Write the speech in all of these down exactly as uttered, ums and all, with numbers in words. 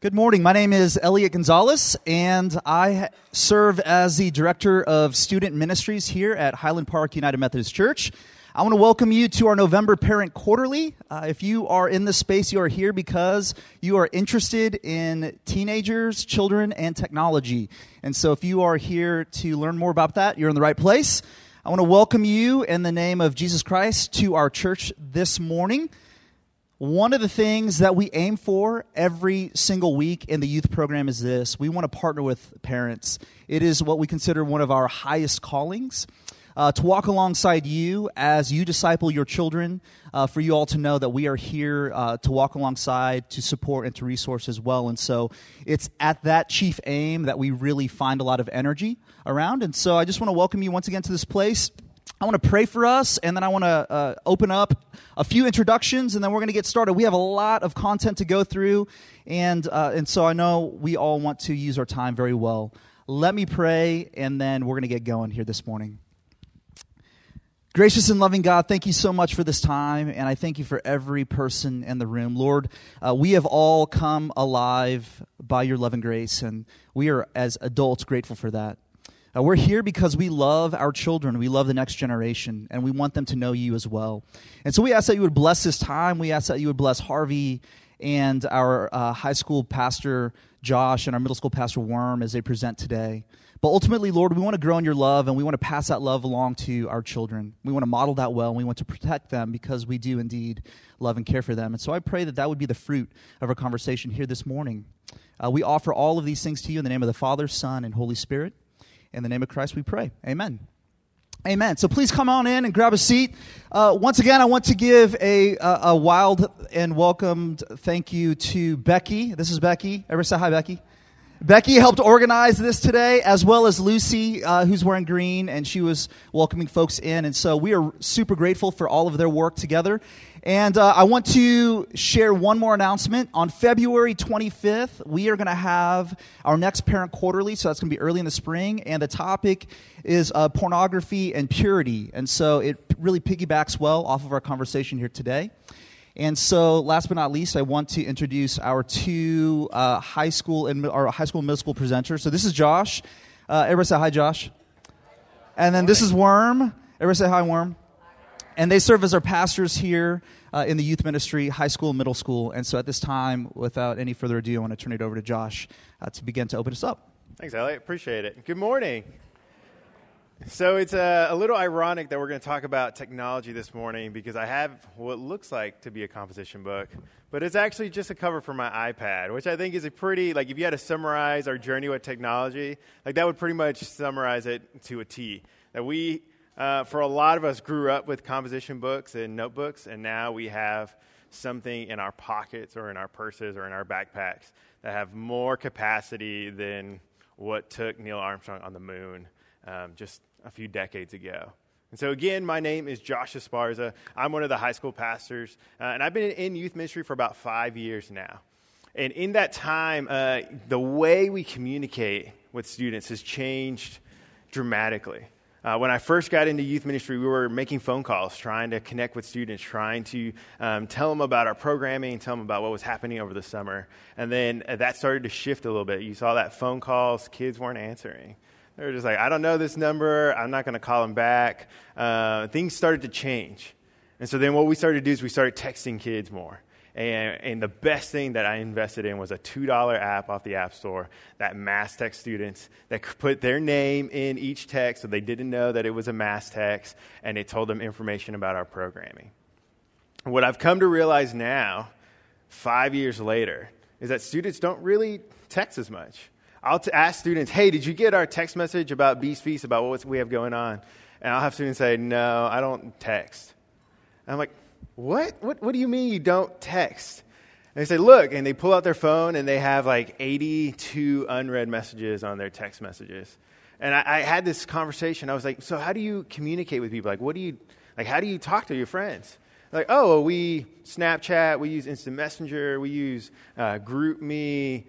Good morning. My name is Elliot Gonzalez, and I serve as the Director of Student Ministries here at Highland Park United Methodist Church. I want to welcome you to our November Parent Quarterly. Uh, if you are in this space, you are here because you are interested in teenagers, children, and technology. And so if you are here to learn more about that, you're in the right place. I want to welcome you in the name of Jesus Christ to our church this morning. One of the things that we aim for every single week in the youth program is this. We want to partner with parents. It is what we consider one of our highest callings, uh, to walk alongside you as you disciple your children, uh, for you all to know that we are here uh, to walk alongside, to support, and to resource as well. And so it's at that chief aim that we really find a lot of energy around. And so I just want to welcome you once again to this place. I want to pray for us, and then I want to uh, open up a few introductions, and then we're going to get started. We have a lot of content to go through, and uh, and so I know we all want to use our time very well. Let me pray, and then we're going to get going here this morning. Gracious and loving God, thank you so much for this time, and I thank you for every person in the room. Lord, uh, we have all come alive by your love and grace, and we are, as adults, grateful for that. Uh, we're here because we love our children. We love the next generation, and we want them to know you as well. And so we ask that you would bless this time. We ask that you would bless Harvey and our uh, high school pastor, Josh, and our middle school pastor, Worm, as they present today. But ultimately, Lord, we want to grow in your love, and we want to pass that love along to our children. We want to model that well, and we want to protect them because we do indeed love and care for them. And so I pray that that would be the fruit of our conversation here this morning. Uh, we offer all of these things to you in the name of the Father, Son, and Holy Spirit. In the name of Christ we pray. Amen. Amen. So please come on in and grab a seat. Uh, once again, I want to give a, a, a wild and welcomed thank you to Becky. This is Becky. Everybody say hi, Becky. Becky helped organize this today, as well as Lucy, uh, who's wearing green, and she was welcoming folks in. And so we are super grateful for all of their work together. And uh, I want to share one more announcement. On February twenty-fifth, we are going to have our next Parent Quarterly, so that's going to be early in the spring. And the topic is uh, pornography and purity. And so it really piggybacks well off of our conversation here today. And so, last but not least, I want to introduce our two uh, high school and our high school and middle school presenters. So this is Josh. Uh, everybody say hi, Josh. And then this is Worm. Everybody say hi, Worm. And they serve as our pastors here uh, in the youth ministry, high school and middle school. And so, at this time, without any further ado, I want to turn it over to Josh uh, to begin to open us up. Thanks, Elliot. Appreciate it. Good morning. So it's a, a little ironic that we're going to talk about technology this morning because I have what looks like to be a composition book, but it's actually just a cover for my iPad, which I think is a pretty, like if you had to summarize our journey with technology, like that would pretty much summarize it to a T. That we, uh, for a lot of us, grew up with composition books and notebooks, and now we have something in our pockets or in our purses or in our backpacks that have more capacity than what took Neil Armstrong on the moon um, just a few decades ago. And so again, my name is Josh Esparza. I'm one of the high school pastors, uh, and I've been in youth ministry for about five years now. And in that time, uh, the way we communicate with students has changed dramatically. Uh, when I first got into youth ministry, we were making phone calls, trying to connect with students, trying to um, tell them about our programming, tell them about what was happening over the summer. And then uh, that started to shift a little bit. You saw that phone calls, kids weren't answering. They were just like, I don't know this number. I'm not going to call them back. Uh, things started to change. And so then what we started to do is we started texting kids more. And, and the best thing that I invested in was a two dollar app off the App Store that mass text students, that could put their name in each text so they didn't know that it was a mass text, and it told them information about our programming. What I've come to realize now, five years later, is that students don't really text as much. I'll t- ask students, hey, did you get our text message about Beast Feast, about what we have going on? And I'll have students say, no, I don't text. And I'm like, what? What What do you mean you don't text? And they say, look, and they pull out their phone, and they have like eighty-two unread messages on their text messages. And I, I had this conversation. I was like, so how do you communicate with people? Like, what do you, like, how do you talk to your friends? Like, oh, well, we Snapchat, we use Instant Messenger, we use uh, GroupMe,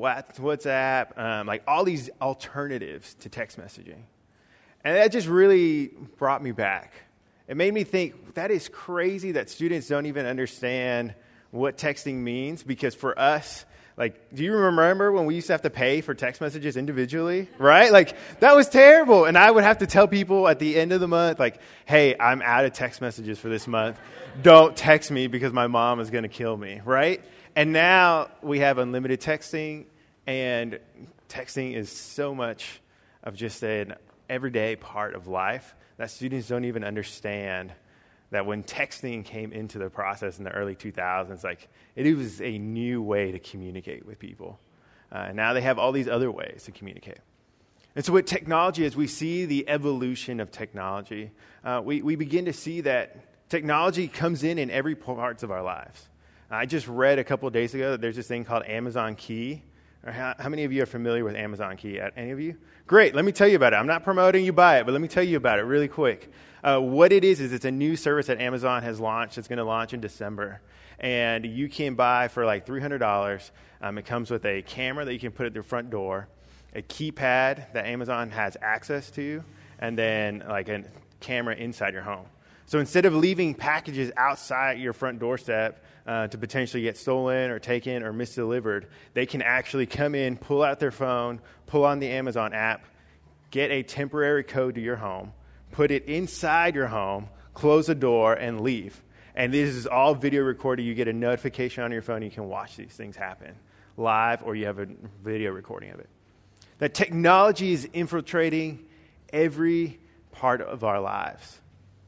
WhatsApp, um, like all these alternatives to text messaging. And that just really brought me back. It made me think, that is crazy that students don't even understand what texting means, because for us, Like, do you remember when we used to have to pay for text messages individually, right? Like, that was terrible. And I would have to tell people at the end of the month, like, hey, I'm out of text messages for this month. Don't text me because my mom is going to kill me, right? And now we have unlimited texting, and texting is so much of just an everyday part of life that students don't even understand that when texting came into the process in the early two thousands, like, it was a new way to communicate with people. Uh, and now they have all these other ways to communicate. And so with technology, as we see the evolution of technology, uh, we, we begin to see that technology comes in in every parts of our lives. I just read a couple of days ago that there's this thing called Amazon Key. How, how many of you are familiar with Amazon Key? Any of you? Great. Let me tell you about it. I'm not promoting you buy it, but let me tell you about it really quick. Uh, what it is, is it's a new service that Amazon has launched. It's going to launch in December. And you can buy for like three hundred dollars. Um, it comes with a camera that you can put at your front door, a keypad that Amazon has access to, and then like a camera inside your home. So instead of leaving packages outside your front doorstep uh, to potentially get stolen or taken or misdelivered, they can actually come in, pull out their phone, pull on the Amazon app, get a temporary code to your home, put it inside your home, close the door, and leave. And this is all video recorded. You get a notification on your phone. You can watch these things happen live, or you have a video recording of it. That technology is infiltrating every part of our lives.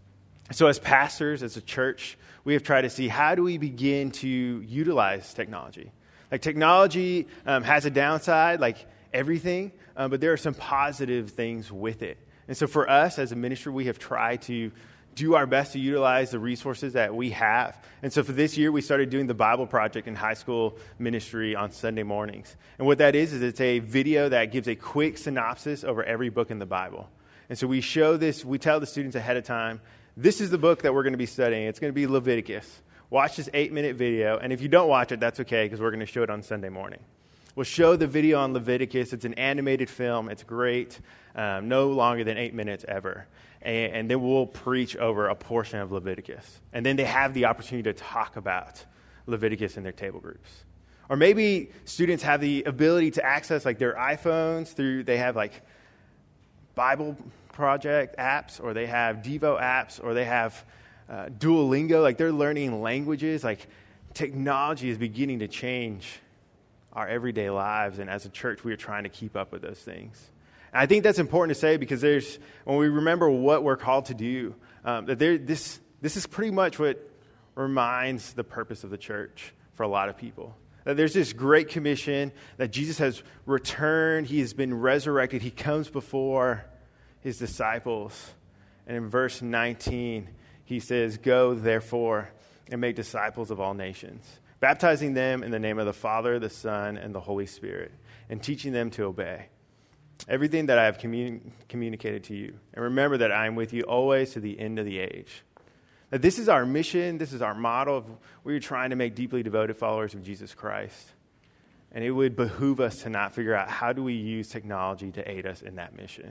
So as pastors, as a church, we have tried to see how do we begin to utilize technology. Like technology um, has a downside, like everything, uh, but there are some positive things with it. And so for us as a ministry, we have tried to do our best to utilize the resources that we have. And so for this year, we started doing the Bible Project in high school ministry on Sunday mornings. And what that is, is it's a video that gives a quick synopsis over every book in the Bible. And so we show this, we tell the students ahead of time, this is the book that we're going to be studying. It's going to be Leviticus. Watch this eight-minute video. And if you don't watch it, that's okay, because we're going to show it on Sunday morning. We'll show the video on Leviticus. It's an animated film. It's great. Um, no longer than eight minutes ever. And, and then we'll preach over a portion of Leviticus. And then they have the opportunity to talk about Leviticus in their table groups. Or maybe students have the ability to access like their iPhones through, they have like Bible Project apps, or they have Devo apps, or they have uh, Duolingo. Like they're learning languages. Like technology is beginning to change our everyday lives, and as a church, we are trying to keep up with those things. And I think that's important to say because there's when we remember what we're called to do, um, that there this this is pretty much what reminds the purpose of the church for a lot of people. That there's this great commission that Jesus has returned, he has been resurrected, he comes before his disciples, and in verse nineteen, he says, "Go therefore and make disciples of all nations, baptizing them in the name of the Father, the Son, and the Holy Spirit, and teaching them to obey everything that I have commun- communicated to you. And remember that I am with you always to the end of the age." That this is our mission, this is our model. Of, we're trying to make deeply devoted followers of Jesus Christ. And it would behoove us to not figure out how do we use technology to aid us in that mission.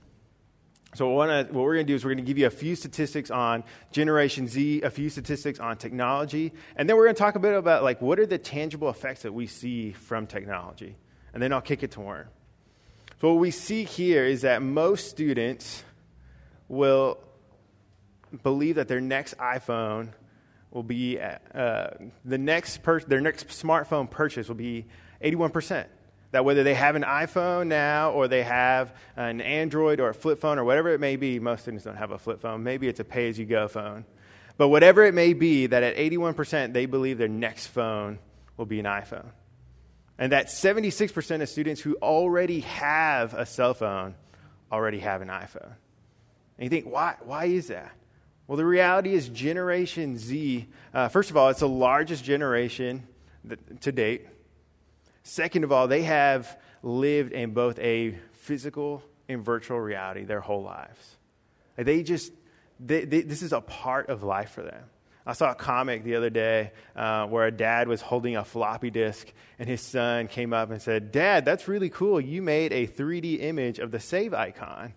So what, wanna, what we're going to do is we're going to give you a few statistics on Generation Z, a few statistics on technology, and then we're going to talk a bit about like what are the tangible effects that we see from technology. And then I'll kick it to Warren. So what we see here is that most students will believe that their next iPhone will be, uh, the next per- their next smartphone purchase will be eighty-one percent. That whether they have an iPhone now or they have an Android or a flip phone or whatever it may be, most students don't have a flip phone. Maybe it's a pay-as-you-go phone. But whatever it may be, that at eighty-one percent they believe their next phone will be an iPhone. And that seventy-six percent of students who already have a cell phone already have an iPhone. And you think, why, why is that? Well, the reality is Generation Z, uh, first of all, it's the largest generation that, to date. Second of all, they have lived in both a physical and virtual reality their whole lives. Like they just, they, they, this is a part of life for them. I saw a comic the other day uh, where a dad was holding a floppy disk and his son came up and said, "Dad, that's really cool. You made a three D image of the save icon."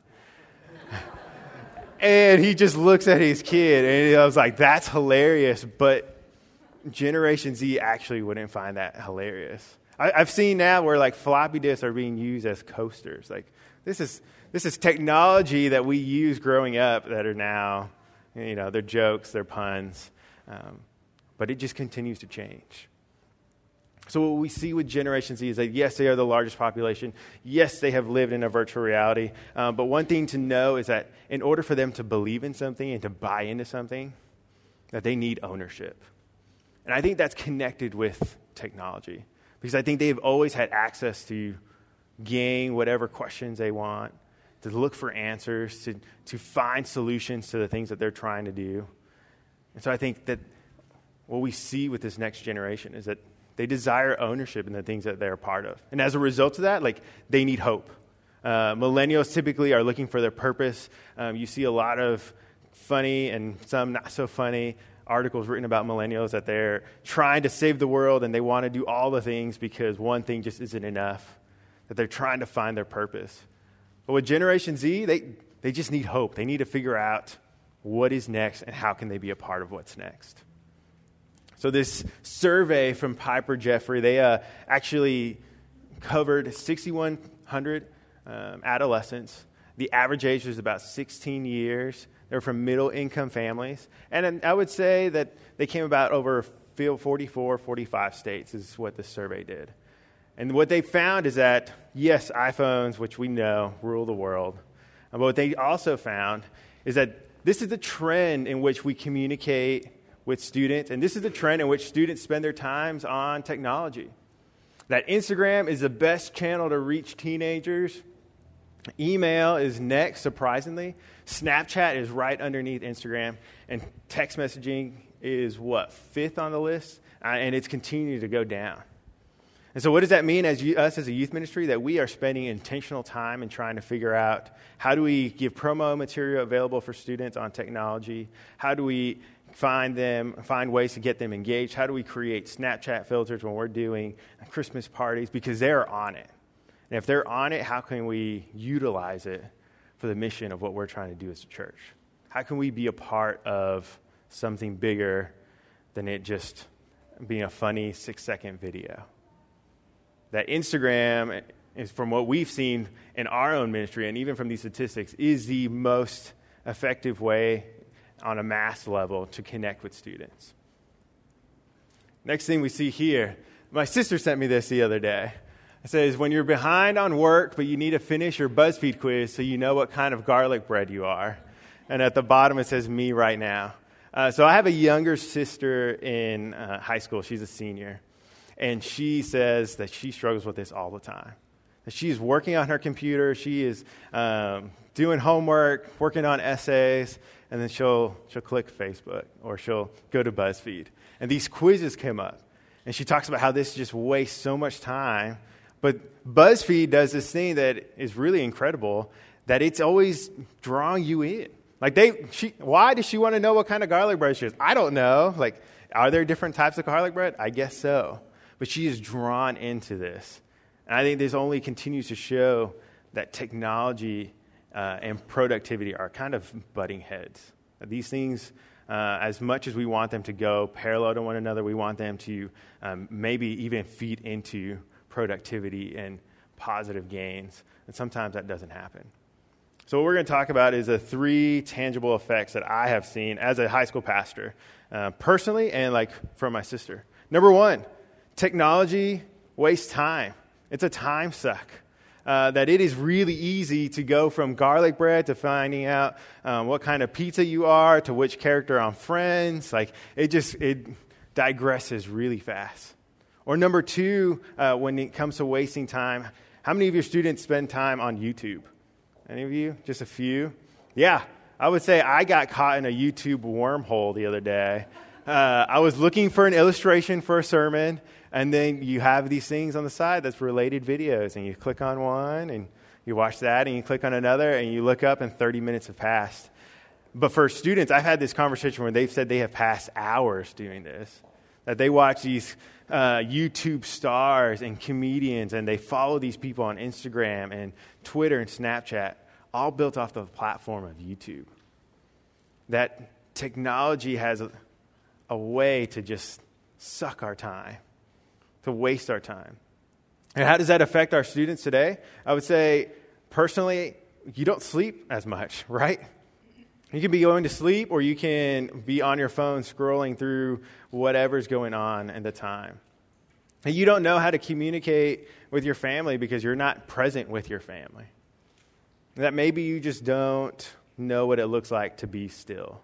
And he just looks at his kid and I was like, that's hilarious. But Generation Z actually wouldn't find that hilarious. I, I've seen now where like floppy disks are being used as coasters. Like this is this is technology that we used growing up that are now, you know, they're jokes, they're puns, um, but it just continues to change. So what we see with Generation Z is that, yes, they are the largest population. Yes, they have lived in a virtual reality. Um, but one thing to know is that in order for them to believe in something and to buy into something, that they need ownership. And I think that's connected with technology because I think they've always had access to gain whatever questions they want, to look for answers, to, to find solutions to the things that they're trying to do. And so I think that what we see with this next generation is that they desire ownership in the things that they're a part of. And as a result of that, like, they need hope. Uh, millennials typically are looking for their purpose. Um, you see a lot of funny and some not so funny articles written about millennials that they're trying to save the world and they want to do all the things because one thing just isn't enough, that they're trying to find their purpose. But with Generation Z, they, they just need hope. They need to figure out what is next and how can they be a part of what's next. So this survey from Piper Jaffray, they uh, actually covered six thousand one hundred um, adolescents. The average age was about sixteen years. They're from middle-income families. And I would say that they came about over forty-four, forty-five states is what the survey did. And what they found is that, yes, iPhones, which we know, rule the world. But what they also found is that this is the trend in which we communicate with students, and this is the trend in which students spend their times on technology. That Instagram is the best channel to reach teenagers. Email is next, surprisingly. Snapchat is right underneath Instagram, and text messaging is, what, fifth on the list? Uh, and it's continuing to go down. And so what does that mean as you, us as a youth ministry? That we are spending intentional time in trying to figure out how do we give promo material available for students on technology? How do we find them, find ways to get them engaged? How do we create Snapchat filters when we're doing Christmas parties? Because they're on it. And if they're on it, how can we utilize it for the mission of what we're trying to do as a church? How can we be a part of something bigger than it just being a funny six-second video? That Instagram, is from what we've seen in our own ministry and even from these statistics, is the most effective way on a mass level to connect with students. Next thing we see here, my sister sent me this the other day. It says, when you're behind on work, but you need to finish your BuzzFeed quiz so you know what kind of garlic bread you are. And at the bottom it says, me right now. Uh, so I have a younger sister in uh, high school. She's a senior. And she says that she struggles with this all the time. That she's working on her computer. She is um, doing homework, working on essays, and then she'll she'll click Facebook or she'll go to BuzzFeed. And these quizzes come up. And she talks about how this just wastes so much time. But BuzzFeed does this thing that is really incredible, that it's always drawing you in. Like they, she, why does she want to know what kind of garlic bread she is? I don't know. Like, are there different types of garlic bread? I guess so. But she is drawn into this. And I think this only continues to show that technology uh, and productivity are kind of butting heads. These things, uh, as much as we want them to go parallel to one another, we want them to um, maybe even feed into productivity and positive gains. And sometimes that doesn't happen. So what we're going to talk about is the three tangible effects that I have seen as a high school pastor, uh, personally and like from my sister. Number one, technology wastes time. It's a time suck. Uh, that it is really easy to go from garlic bread to finding out um, what kind of pizza you are to which character on Friends. Like it just it digresses really fast. Or number two, uh, when it comes to wasting time, how many of your students spend time on YouTube? Any of you? Just a few? Yeah, I would say I got caught in a YouTube wormhole the other day. Uh, I was looking for an illustration for a sermon, and then you have these things on the side that's related videos, and you click on one, and you watch that, and you click on another, and you look up, and thirty minutes have passed. But for students, I've had this conversation where they've said they have passed hours doing this, that they watch these uh, YouTube stars and comedians, and they follow these people on Instagram and Twitter and Snapchat, all built off the platform of YouTube. That technology has a, a way to just suck our time, to waste our time. And how does that affect our students today? I would say, personally, you don't sleep as much, right? You can be going to sleep, or you can be on your phone scrolling through whatever's going on at the time. And you don't know how to communicate with your family because you're not present with your family. That maybe you just don't know what it looks like to be still.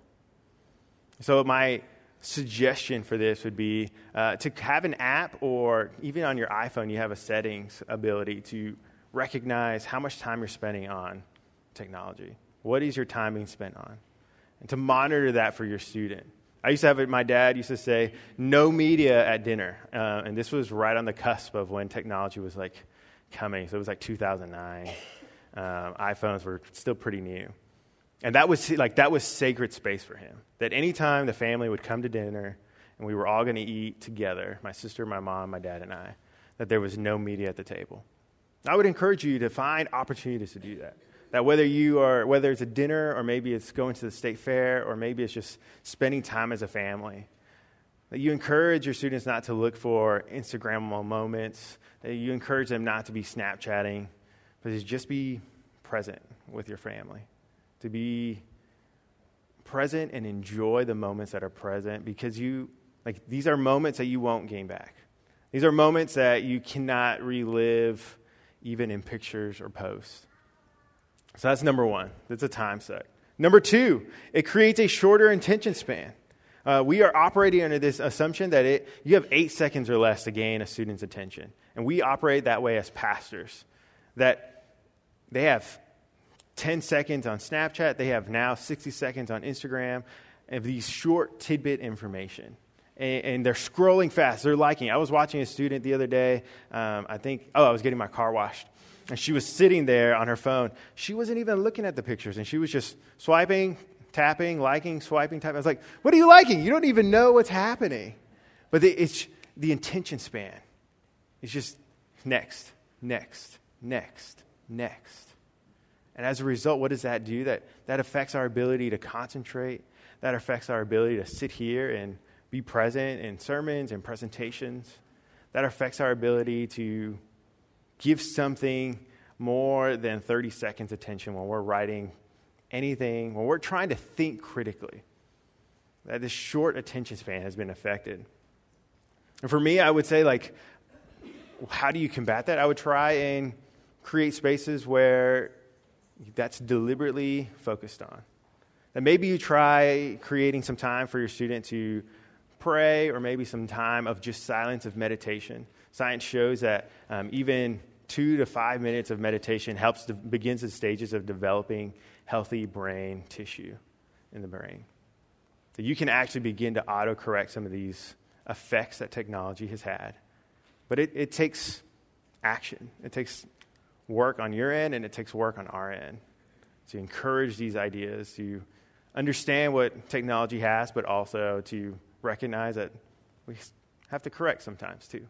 So my suggestion for this would be uh, to have an app, or even on your iPhone, you have a settings ability to recognize how much time you're spending on technology. What is your time being spent on? And to monitor that for your student. I used to have it, my dad used to say, no media at dinner. Uh, and this was right on the cusp of when technology was like coming. So it was like two thousand nine. Um, iPhones were still pretty new. And that was like that was sacred space for him. That anytime the family would come to dinner and we were all going to eat together, my sister, my mom, my dad, and I, that there was no media at the table. I would encourage you to find opportunities to do that. That whether you are, whether it's a dinner, or maybe it's going to the state fair, or maybe it's just spending time as a family, that you encourage your students not to look for Instagrammable moments, that you encourage them not to be Snapchatting, but to just be present with your family, to be present and enjoy the moments that are present, because you, like, these are moments that you won't gain back. These are moments that you cannot relive even in pictures or posts. So that's number one. That's a time suck. Number two, it creates a shorter attention span. Uh, we are operating under this assumption that it you have eight seconds or less to gain a student's attention. And we operate that way as pastors, that they have ten seconds on Snapchat. They have now sixty seconds on Instagram of these short tidbit information. And, and they're scrolling fast. They're liking it. I was watching a student the other day. Um, I think, oh, I was getting my car washed. And she was sitting there on her phone. She wasn't even looking at the pictures. And she was just swiping, tapping, liking, swiping, tapping. I was like, what are you liking? You don't even know what's happening. But the, it's the attention span. It's just next, next, next, next. And as a result, what does that do? That, that affects our ability to concentrate. That affects our ability to sit here and be present in sermons and presentations. That affects our ability to give something more than thirty seconds attention when we're writing anything, when we're trying to think critically. That this short attention span has been affected. And for me, I would say, like, how do you combat that? I would try and create spaces where that's deliberately focused on. And maybe you try creating some time for your student to pray, or maybe some time of just silence, of meditation. Science shows that um, even two to five minutes of meditation helps to, begins the stages of developing healthy brain tissue in the brain. So you can actually begin to autocorrect some of these effects that technology has had. But it, it takes action. It takes work on your end, and it takes work on our end to encourage these ideas, to understand what technology has, but also to recognize that we have to correct sometimes too.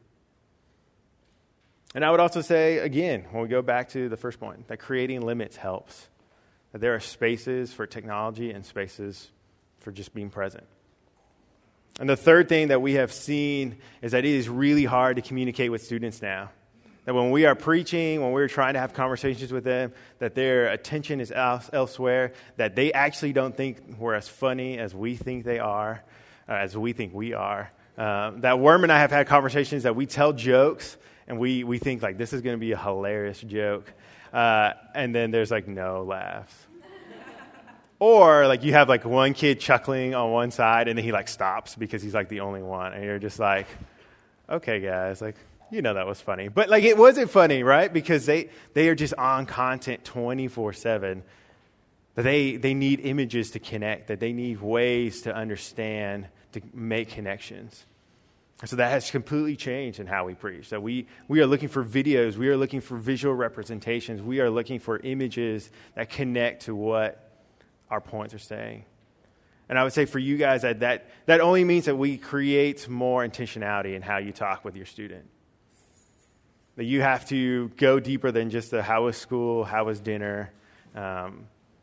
And I would also say, again, when we go back to the first point, that creating limits helps. That there are spaces for technology and spaces for just being present. And the third thing that we have seen is that it is really hard to communicate with students now. That when we are preaching, when we're trying to have conversations with them, that their attention is else, elsewhere, that they actually don't think we're as funny as we think they are, uh, as we think we are. Uh, that Worm and I have had conversations that we tell jokes, and we, we think, like, this is going to be a hilarious joke. Uh, and then there's, like, no laughs. Or, like, you have, like, one kid chuckling on one side, and then he, like, stops because he's, like, the only one. And you're just like, okay, guys, like, you know that was funny. But, like, it wasn't funny, right? Because they, they are just on content twenty-four seven. They, they need images to connect, that they need ways to understand, to make connections. So that has completely changed in how we preach. So we, we are looking for videos. We are looking for visual representations. We are looking for images that connect to what our points are saying. And I would say for you guys that that, that only means that we create more intentionality in how you talk with your student. That you have to go deeper than just the how was school, how was dinner. Um,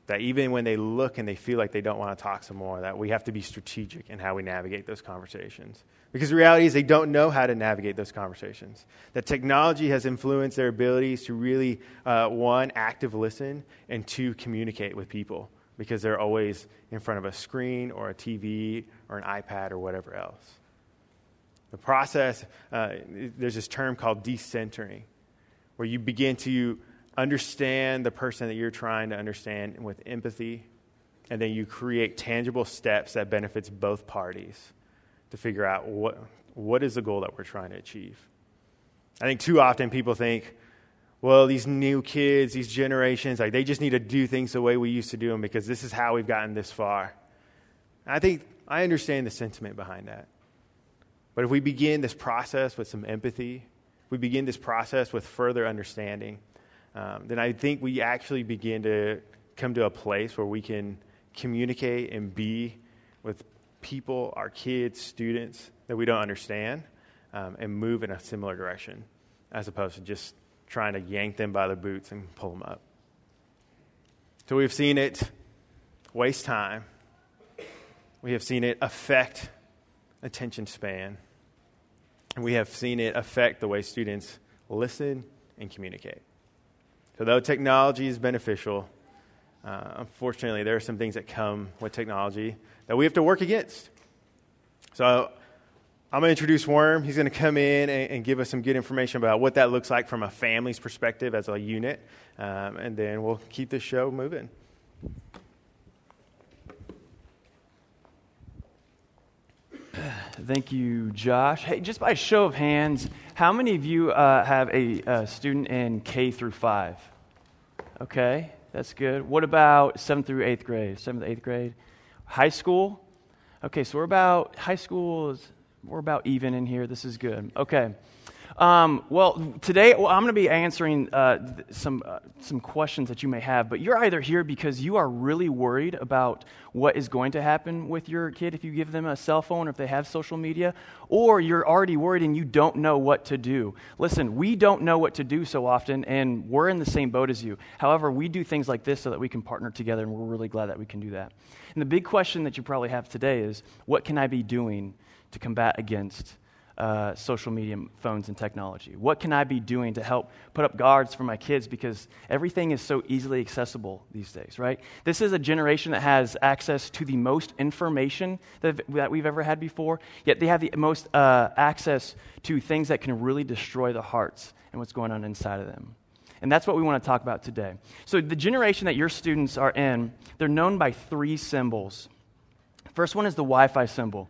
That even when they look and they feel like they don't want to talk some more, that we have to be strategic in how we navigate those conversations. Because the reality is they don't know how to navigate those conversations. That technology has influenced their abilities to really, uh, one, active listen, and two, communicate with people. Because they're always in front of a screen or a T V or an iPad or whatever else. The process, uh, there's this term called decentering, where you begin to understand the person that you're trying to understand with empathy, and then you create tangible steps that benefits both parties to figure out what what is the goal that we're trying to achieve. I think too often people think, well, these new kids, these generations, like they just need to do things the way we used to do them because this is how we've gotten this far. And I think I understand the sentiment behind that. But if we begin this process with some empathy, we begin this process with further understanding, um, then I think we actually begin to come to a place where we can communicate and be with people, our kids, students that we don't understand, um, and move in a similar direction as opposed to just trying to yank them by the boots and pull them up. So we've seen it waste time. We have seen it affect attention span. And we have seen it affect the way students listen and communicate. So though technology is beneficial, uh, unfortunately there are some things that come with technology that we have to work against. So I'm going to introduce Worm. He's going to come in and, and give us some good information about what that looks like from a family's perspective as a unit. Um, and then we'll keep this show moving. Thank you, Josh. Hey, just by show of hands, how many of you uh, have a, a student in K through five? Okay, that's good. What about seventh through eighth grade? Seventh, eighth grade, high school. Okay, so we're about high school is we're about even in here. This is good. Okay. Um, well, today well, I'm going to be answering uh, th- some uh, some questions that you may have, but you're either here because you are really worried about what is going to happen with your kid if you give them a cell phone or if they have social media, or you're already worried and you don't know what to do. Listen, we don't know what to do so often, and we're in the same boat as you. However, we do things like this so that we can partner together, and we're really glad that we can do that. And the big question that you probably have today is, what can I be doing to combat against Uh, social media, phones, and technology? What can I be doing to help put up guards for my kids, because everything is so easily accessible these days, right? This is a generation that has access to the most information that, that we've ever had before, yet they have the most uh, access to things that can really destroy the hearts and what's going on inside of them. And that's what we want to talk about today. So the generation that your students are in, they're known by three symbols. First one is the Wi-Fi symbol.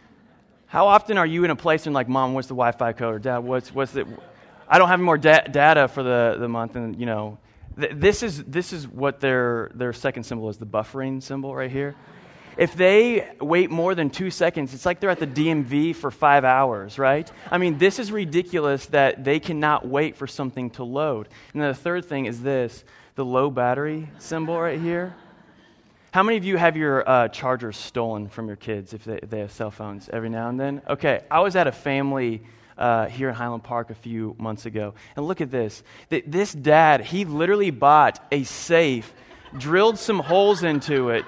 How often are you in a place and like, Mom, what's the Wi-Fi code? Or Dad, what's what's the? I don't have any more da- data for the, the month, and you know, th- this is this is what their their second symbol is, the buffering symbol right here. If they wait more than two seconds, it's like they're at the D M V for five hours, right? I mean, this is ridiculous that they cannot wait for something to load. And then the third thing is this, the low battery symbol right here. How many of you have your uh, chargers stolen from your kids if they, if they have cell phones every now and then? Okay, I was at a family uh, here in Highland Park a few months ago, and look at this. Th- this dad, he literally bought a safe, drilled some holes into it.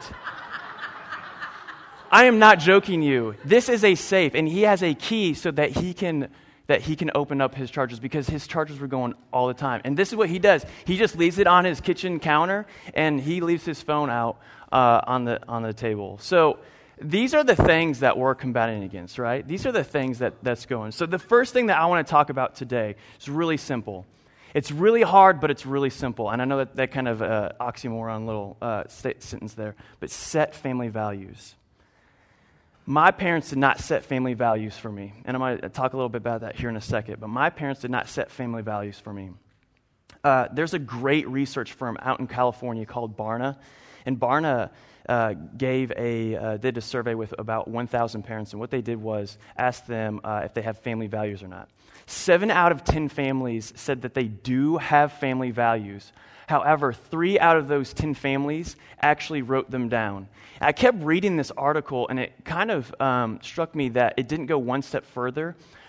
I am not joking you. This is a safe, and he has a key so that he can that he can open up his chargers, because his chargers were going all the time. And this is what he does. He just leaves it on his kitchen counter, and he leaves his phone out uh, on the on the table. So these are the things that we're combating against, right? These are the things that, that's going. So the first thing that I want to talk about today is really simple. It's really hard, but it's really simple. And I know that that kind of uh, oxymoron little uh, sentence there, but set family values. My parents did not set family values for me, and I'm going to talk a little bit about that here in a second, but my parents did not set family values for me. Uh, there's a great research firm out in California called Barna, and Barna uh, gave a, uh, did a survey with about one thousand parents, and what they did was ask them uh, if they have family values or not. Seven out of ten families said that they do have family values. However, three out of those ten families actually wrote them down. I kept reading this article, and it kind of um, struck me that it didn't go one step further.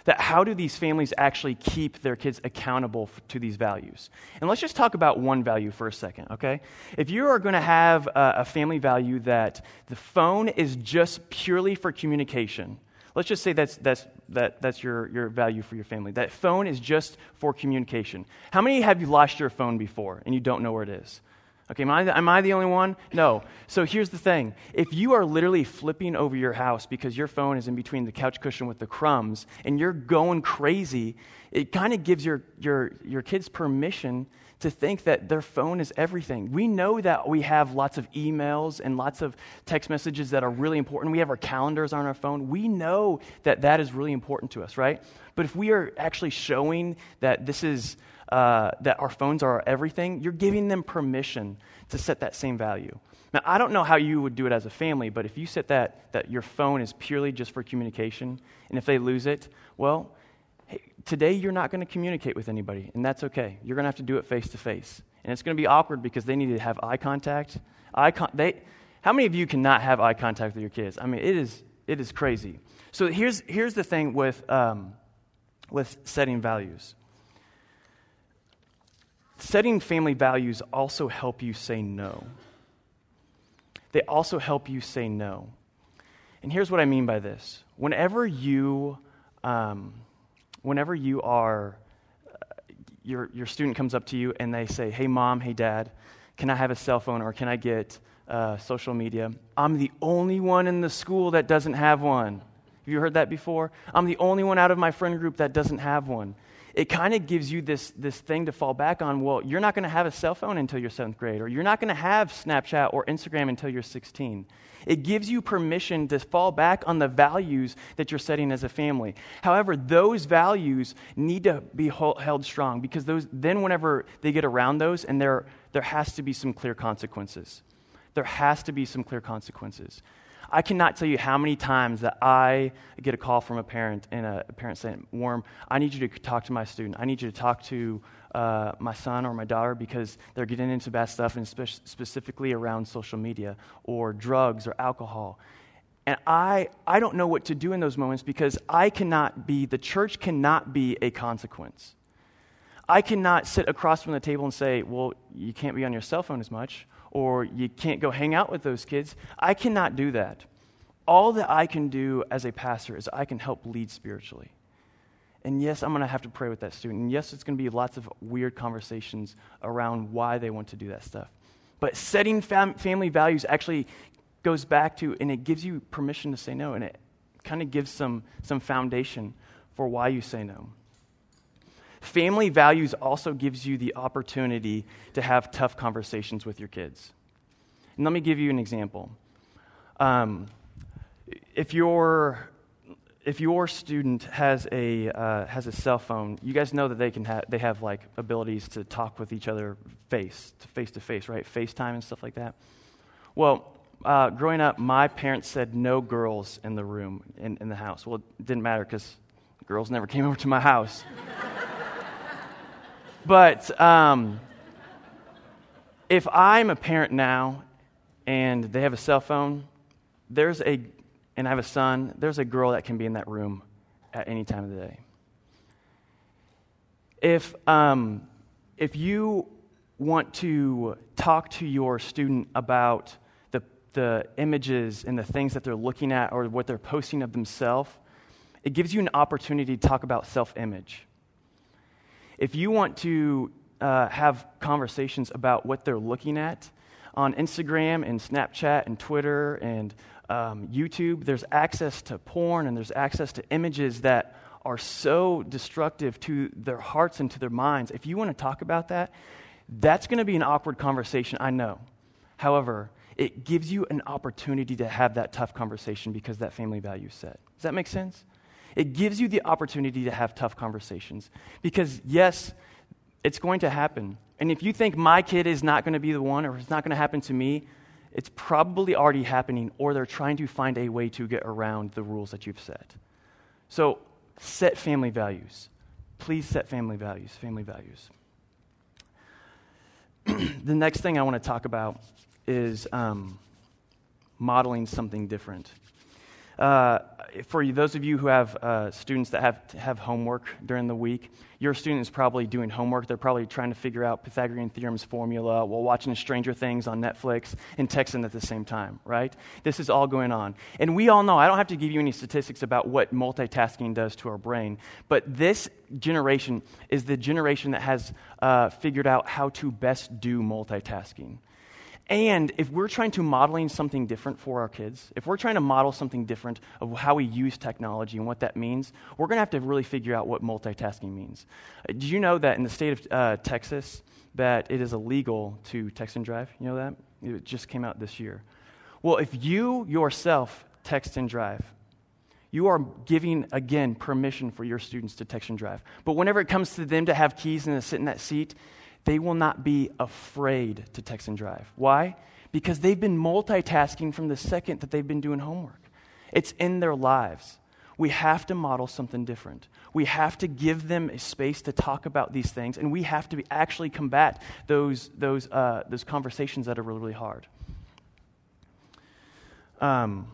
that how do these families actually keep their kids accountable f- to these values? And let's just talk about one value for a second, okay? If you are going to have a, a family value that the phone is just purely for communication, let's just say that's that's that that's your, your value for your family. That phone is just for communication. How many have you lost your phone before and you don't know where it is? Okay, am I, the, am I the only one? No. So here's the thing. If you are literally flipping over your house because your phone is in between the couch cushion with the crumbs and you're going crazy, it kind of gives your, your, your kids permission to think that their phone is everything. We know that we have lots of emails and lots of text messages that are really important. We have our calendars on our phone. We know that that is really important to us, right? But if we are actually showing that this is Uh, that our phones are our everything, you're giving them permission to set that same value. Now, I don't know how you would do it as a family, but if you set that, that your phone is purely just for communication, and if they lose it, well, hey, today you're not going to communicate with anybody, and that's okay. You're going to have to do it face to face. And it's going to be awkward because they need to have eye contact. Eye con- they, how many of you cannot have eye contact with your kids? I mean, it is it is crazy. So here's here's the thing with um, with setting values. Setting family values also help you say no. They also help you say no. And here's what I mean by this. Whenever you, um, whenever you are, uh, your your student comes up to you and they say, "Hey, mom, hey, dad, can I have a cell phone or can I get uh, social media?" I'm the only one in the school that doesn't have one. Have you heard that before? I'm the only one out of my friend group that doesn't have one. It kind of gives you this, this thing to fall back on. Well, you're not going to have a cell phone until you're seventh grade, or you're not going to have Snapchat or Instagram until you're sixteen. It gives you permission to fall back on the values that you're setting as a family. However, those values need to be hold, held strong because those then whenever they get around those, and there there has to be some clear consequences. There has to be some clear consequences. I cannot tell you how many times that I get a call from a parent and a, a parent saying, "Warm, I need you to talk to my student. I need you to talk to uh, my son or my daughter because they're getting into bad stuff, and spe- specifically around social media or drugs or alcohol." And I, I don't know what to do in those moments because I cannot be, the church cannot be a consequence. I cannot sit across from the table and say, "Well, you can't be on your cell phone as much," or "You can't go hang out with those kids." I cannot do that. All that I can do as a pastor is I can help lead spiritually. And yes, I'm going to have to pray with that student. And yes, it's going to be lots of weird conversations around why they want to do that stuff. But setting fam- family values actually goes back to, and it gives you permission to say no, and it kind of gives some, some foundation for why you say no. Family values also gives you the opportunity to have tough conversations with your kids. And let me give you an example. Um, if your if your student has a uh, has a cell phone, you guys know that they can have they have like abilities to talk with each other face to face to face, right? FaceTime and stuff like that. Well, uh, growing up, my parents said no girls in the room in, in the house. Well, it didn't matter because girls never came over to my house. But um, if I'm a parent now and they have a cell phone, there's a, and I have a son, there's a girl that can be in that room at any time of the day. If um, if you want to talk to your student about the the images and the things that they're looking at or what they're posting of themselves, it gives you an opportunity to talk about self-image. If you want to uh, have conversations about what they're looking at on Instagram and Snapchat and Twitter and um, YouTube, there's access to porn and there's access to images that are so destructive to their hearts and to their minds. If you want to talk about that, that's going to be an awkward conversation, I know. However, it gives you an opportunity to have that tough conversation because that family value is set. Does that make sense? It gives you the opportunity to have tough conversations because, yes, it's going to happen. And if you think my kid is not going to be the one or it's not going to happen to me, it's probably already happening or they're trying to find a way to get around the rules that you've set. So set family values. Please set family values, family values. The next thing I want to talk about is um, modeling something different. uh, for you, those of you who have uh, students that have have homework during the week, your student is probably doing homework. They're probably trying to figure out Pythagorean theorem's formula while watching Stranger Things on Netflix and texting at the same time, right? This is all going on. And we all know, I don't have to give you any statistics about what multitasking does to our brain, but this generation is the generation that has uh, figured out how to best do multitasking. And if we're trying to modeling something different for our kids, if we're trying to model something different of how we use technology and what that means, we're going to have to really figure out what multitasking means. Uh, did you know that in the state of uh, Texas, that it is illegal to text and drive? You know that? It just came out this year. Well, if you yourself text and drive, you are giving, again, permission for your students to text and drive. But whenever it comes to them to have keys and to sit in that seat, they will not be afraid to text and drive. Why? Because they've been multitasking from the second that they've been doing homework. It's in their lives. We have to model something different. We have to give them a space to talk about these things, and we have to actually combat those those uh, those conversations that are really, really hard. Um,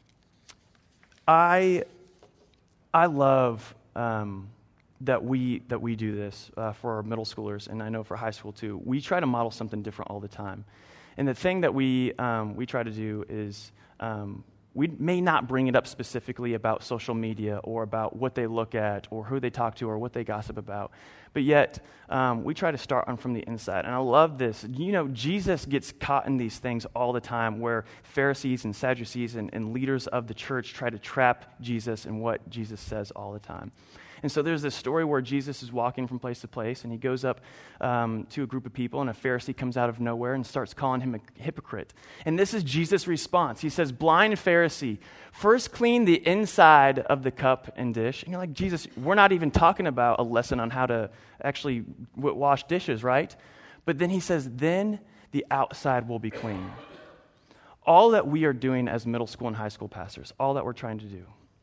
I I love. Um, that we that we do this uh, for our middle schoolers, and I know for high school too. We try to model something different all the time. And the thing that we um, we try to do is um, we may not bring it up specifically about social media or about what they look at or who they talk to or what they gossip about, but yet um, we try to start on from the inside. And I love this. You know, Jesus gets caught in these things all the time where Pharisees and Sadducees and, and leaders of the church try to trap Jesus in what Jesus says all the time. And so there's this story where Jesus is walking from place to place, and he goes up um, to a group of people, and a Pharisee comes out of nowhere and starts calling him a hypocrite. And this is Jesus' response. He says, "Blind Pharisee, first clean the inside of the cup and dish." And you're like, Jesus, we're not even talking about a lesson on how to actually w- wash dishes, right? But then he says, then the outside will be clean. All that we are doing as middle school and high school pastors, all that we're trying to do,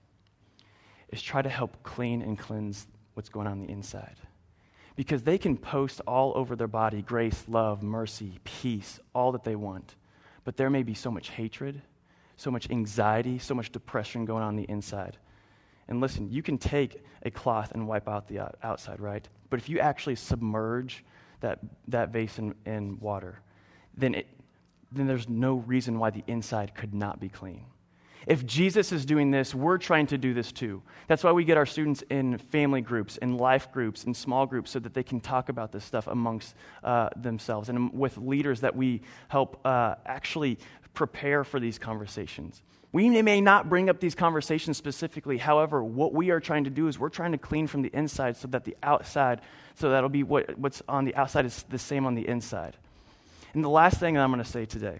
is try to help clean and cleanse what's going on, on the inside. Because they can post all over their body grace, love, mercy, peace, all that they want. But there may be so much hatred, so much anxiety, so much depression going on, on the inside. And listen, you can take a cloth and wipe out the outside, right? But if you actually submerge that, that vase in, in water, then, it, then there's no reason why the inside could not be clean. If Jesus is doing this, we're trying to do this too. That's why we get our students in family groups, in life groups, in small groups, so that they can talk about this stuff amongst uh, themselves, and with leaders that we help uh, actually prepare for these conversations. We may not bring up these conversations specifically. However, what we are trying to do is we're trying to clean from the inside so that the outside, so that'll be what, what's on the outside is the same on the inside. And the last thing that I'm going to say today,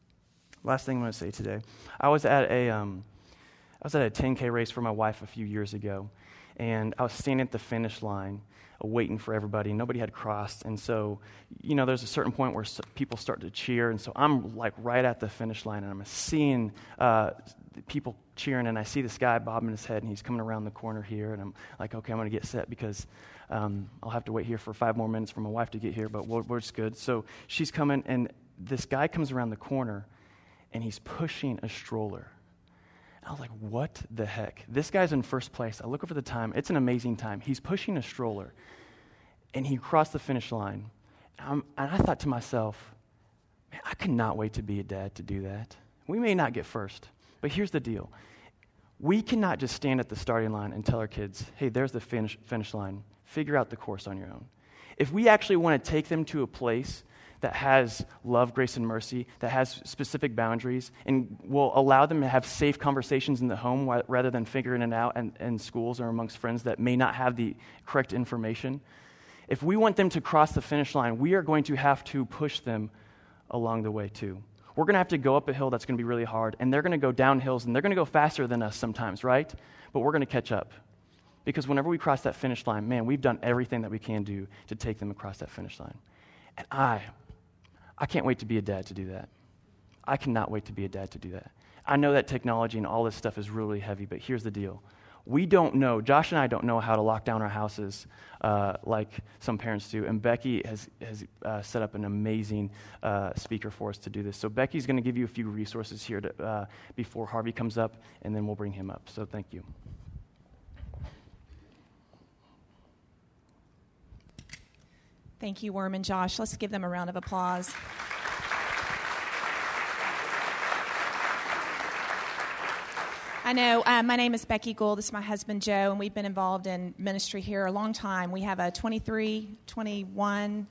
Last thing I'm going to say today. I was at a, um, I was at a ten K race for my wife a few years ago, and I was standing at the finish line, uh, waiting for everybody. Nobody had crossed, and so, you know, there's a certain point where so people start to cheer, and so I'm like right at the finish line, and I'm seeing uh, people cheering, and I see this guy bobbing his head, and he's coming around the corner here, and I'm like, okay, I'm going to get set because um, I'll have to wait here for five more minutes for my wife to get here, but we're, we're just good. So she's coming, and this guy comes around the corner, and he's pushing a stroller. And I was like, what the heck? This guy's in first place. I look over the time. It's an amazing time. He's pushing a stroller, and he crossed the finish line. And, and I thought to myself, man, I could not wait to be a dad to do that. We may not get first, but here's the deal. We cannot just stand at the starting line and tell our kids, hey, there's the finish, finish line. Figure out the course on your own. If we actually want to take them to a place that has love, grace, and mercy, that has specific boundaries, and will allow them to have safe conversations in the home wh- rather than figuring it out in, in schools or amongst friends that may not have the correct information. If we want them to cross the finish line, we are going to have to push them along the way too. We're going to have to go up a hill that's going to be really hard, and they're going to go down hills, and they're going to go faster than us sometimes, right? But we're going to catch up. Because whenever we cross that finish line, man, we've done everything that we can do to take them across that finish line. And I... I can't wait to be a dad to do that. I cannot wait to be a dad to do that. I know that technology and all this stuff is really heavy, but here's the deal. we don't know, Josh and I don't know how to lock down our houses uh, like some parents do. And Becky has, has uh, set up an amazing uh, speaker for us to do this. So Becky's going to give you a few resources here to, uh, before Harvey comes up, and then we'll bring him up. So thank you. Thank you, Worm and Josh. Let's give them a round of applause. I know, uh, my name is Becky Gould. This is my husband, Joe, and we've been involved in ministry here a long time. We have a twenty-three, twenty-one,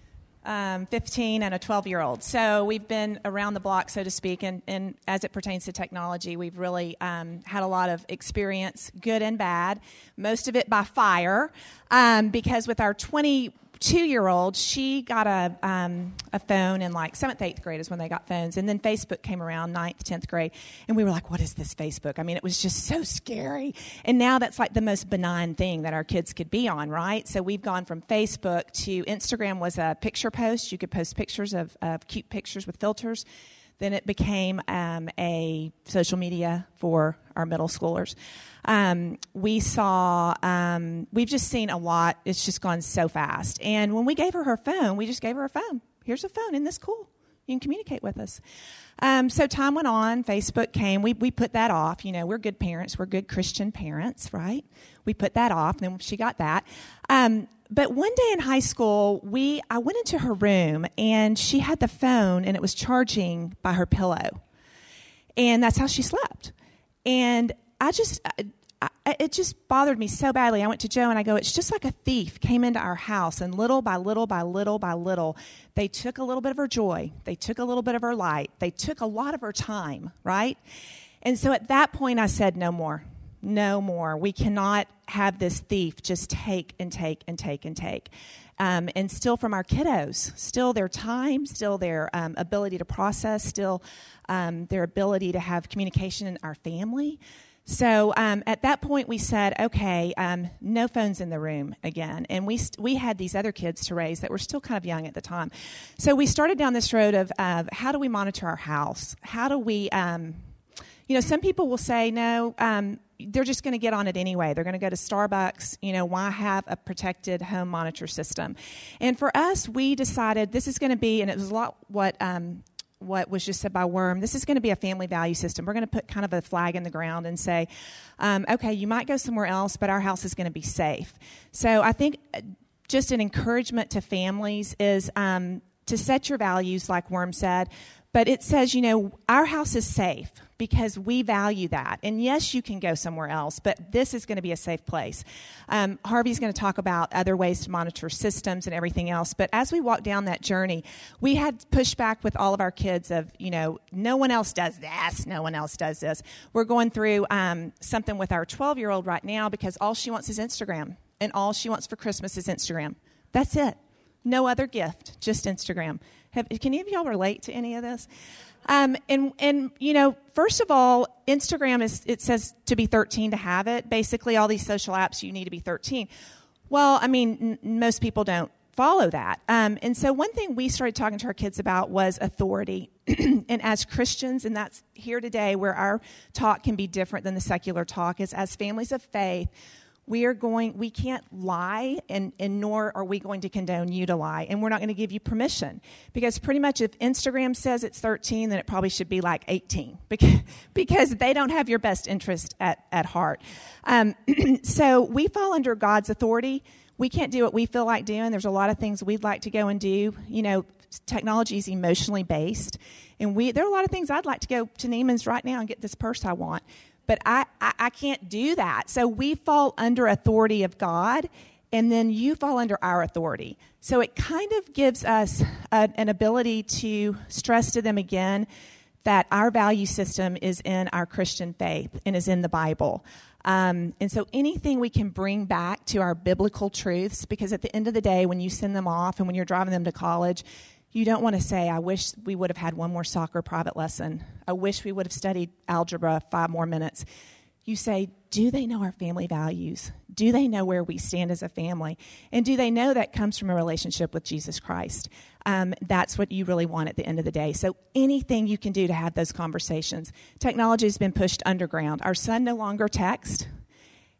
um, fifteen, and a twelve-year-old. So we've been around the block, so to speak, and, and as it pertains to technology, we've really um, had a lot of experience, good and bad, most of it by fire, um, because with our twenty two-year-old, she got a um, a phone in like seventh, eighth grade is when they got phones. And then Facebook came around, ninth, tenth grade. And we were like, what is this Facebook? I mean, it was just so scary. And now that's like the most benign thing that our kids could be on, right? So we've gone from Facebook to Instagram was a picture post. You could post pictures of, of cute pictures with filters. Then it became um, a social media for our middle schoolers. Um, we saw, um, we've just seen a lot. It's just gone so fast. And when we gave her her phone, we just gave her a phone. Here's a phone. Isn't this cool? You can communicate with us. Um, so time went on. Facebook came. We we put that off. You know, we're good parents. We're good Christian parents, right? We put that off. And then she got that. Um, but one day in high school, we I went into her room, and she had the phone, and it was charging by her pillow. And that's how she slept. And I just, I, I, it just bothered me so badly. I went to Joe and I go, it's just like a thief came into our house, and little by little by little by little, they took a little bit of her joy. They took a little bit of her light. They took a lot of her time, right? And so at that point I said, no more, no more. We cannot have this thief just take and take and take and take. Um, and still from our kiddos, still their time, still their um, ability to process, still um, their ability to have communication in our family. So um, at that point, we said, okay, um, no phones in the room again. And we st- we had these other kids to raise that were still kind of young at the time. So we started down this road of uh, how do we monitor our house? How do we, um, you know, some people will say, no, um, they're just going to get on it anyway. They're going to go to Starbucks. You know, why have a protected home monitor system? And for us, we decided this is going to be, and it was a lot what um, what was just said by Worm, this is going to be a family value system. We're going to put kind of a flag in the ground and say, um, okay, you might go somewhere else, but our house is going to be safe. So I think just an encouragement to families is um, to set your values, like Worm said, but it says, you know, our house is safe because we value that. And yes, you can go somewhere else, but this is going to be a safe place. Um, Harvey's going to talk about other ways to monitor systems and everything else. But as we walked down that journey, we had pushback with all of our kids of, you know, no one else does this. No one else does this. We're going through um, something with our twelve-year-old right now because all she wants is Instagram. And all she wants for Christmas is Instagram. That's it. No other gift, just Instagram. Have, can any of y'all relate to any of this? Um, and, and, you know, first of all, Instagram, is it says to be thirteen to have it. Basically, all these social apps, you need to be thirteen. Well, I mean, n- most people don't follow that. Um, and so one thing we started talking to our kids about was authority. And as Christians, and that's here today where our talk can be different than the secular talk, is as families of faith, we are going, we can't lie, and, and nor are we going to condone you to lie, and we're not going to give you permission. Because pretty much if Instagram says it's thirteen, then it probably should be like eighteen, because, because they don't have your best interest at, at heart. Um, so we fall under God's authority. We can't do what we feel like doing. There's a lot of things we'd like to go and do. You know, technology is emotionally based, and we there are a lot of things I'd like to go to Neiman's right now and get this purse I want. But I, I, I can't do that. So we fall under authority of God, and then you fall under our authority. So it kind of gives us a, an ability to stress to them again that our value system is in our Christian faith and is in the Bible. Um, and so anything we can bring back to our biblical truths, because at the end of the day, when you send them off and when you're driving them to college, you don't want to say, I wish we would have had one more soccer private lesson. I wish we would have studied algebra five more minutes. You say, do they know our family values? Do they know where we stand as a family? And do they know that comes from a relationship with Jesus Christ? Um, that's what you really want at the end of the day. So anything you can do to have those conversations. Technology has been pushed underground. Our son no longer texts.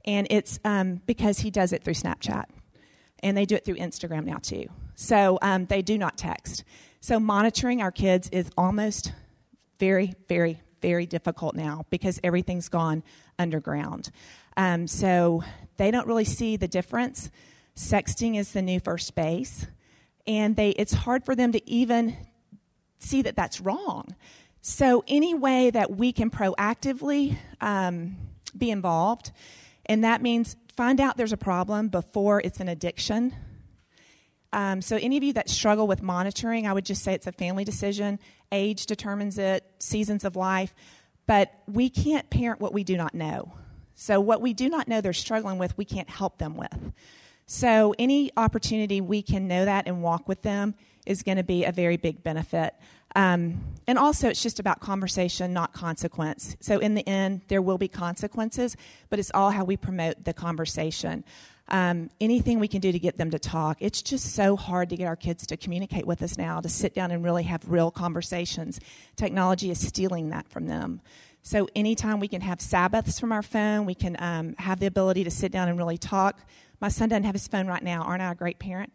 And it's um, because he does it through Snapchat. And they do it through Instagram now, too. So um, they do not text. So monitoring our kids is almost very, very, very difficult now because everything's gone underground. Um, so they don't really see the difference. Sexting is the new first base. And they it's hard for them to even see that that's wrong. So any way that we can proactively um, be involved, and that means find out there's a problem before it's an addiction. Um, so any of you that struggle with monitoring, I would just say it's a family decision. Age determines it, seasons of life. But we can't parent what we do not know. So what we do not know they're struggling with, we can't help them with. So any opportunity we can know that and walk with them is going to be a very big benefit. Um, and also, it's just about conversation, not consequence. So in the end, there will be consequences, but it's all how we promote the conversation. Um, anything we can do to get them to talk. It's just so hard to get our kids to communicate with us now, to sit down and really have real conversations. Technology is stealing that from them. So anytime we can have Sabbaths from our phone, we can um, have the ability to sit down and really talk. My son doesn't have his phone right now. Aren't I a great parent?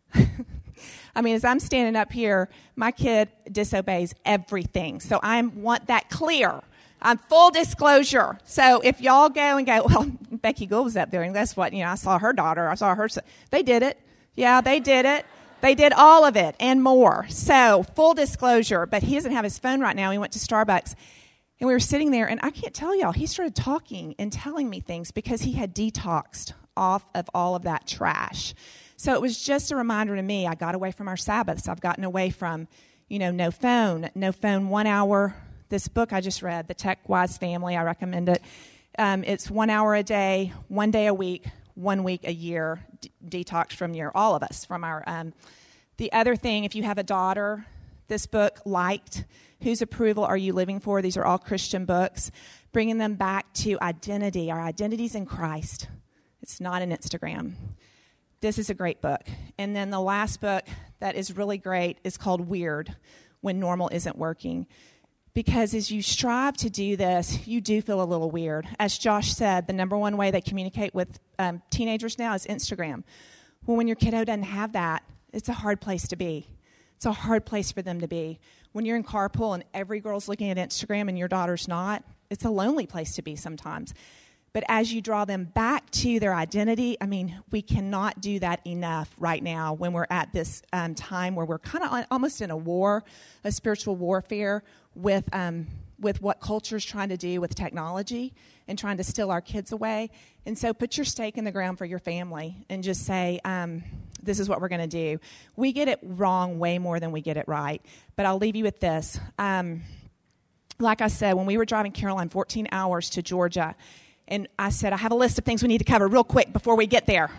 I mean, as I'm standing up here, my kid disobeys everything. So I want that clear. I'm full disclosure. So if y'all go and go, well, Becky Gould was up there, and guess what? You know, I saw her daughter. I saw her. They did it. Yeah, they did it. They did all of it and more. So full disclosure. But he doesn't have his phone right now. He went to Starbucks. And we were sitting there, and I can't tell y'all, he started talking and telling me things because he had detoxed off of all of that trash. So it was just a reminder to me, I got away from our Sabbaths. I've gotten away from, you know, no phone, no phone one hour. This book I just read, The Tech Wise Family, I recommend it. Um, it's one hour a day, one day a week, one week a year, d- detox from your, all of us, from our, um, the other thing, if you have a daughter, this book, Liked, Whose Approval Are You Living For? These are all Christian books, bringing them back to identity. Our identity's in Christ. It's not in Instagram. This is a great book. And then the last book that is really great is called Weird, When Normal Isn't Working. Because as you strive to do this, you do feel a little weird. As Josh said, the number one way they communicate with um, teenagers now is Instagram. Well, when your kiddo doesn't have that, it's a hard place to be. It's a hard place for them to be. When you're in carpool and every girl's looking at Instagram and your daughter's not, it's a lonely place to be sometimes. But as you draw them back to their identity, I mean, we cannot do that enough right now when we're at this um, time where we're kind of almost in a war, a spiritual warfare with um, with what culture's trying to do with technology and trying to steal our kids away. And so put your stake in the ground for your family and just say, um, this is what we're going to do. We get it wrong way more than we get it right. But I'll leave you with this. Um, like I said, when we were driving Caroline fourteen hours to Georgia, and I said, I have a list of things we need to cover real quick before we get there.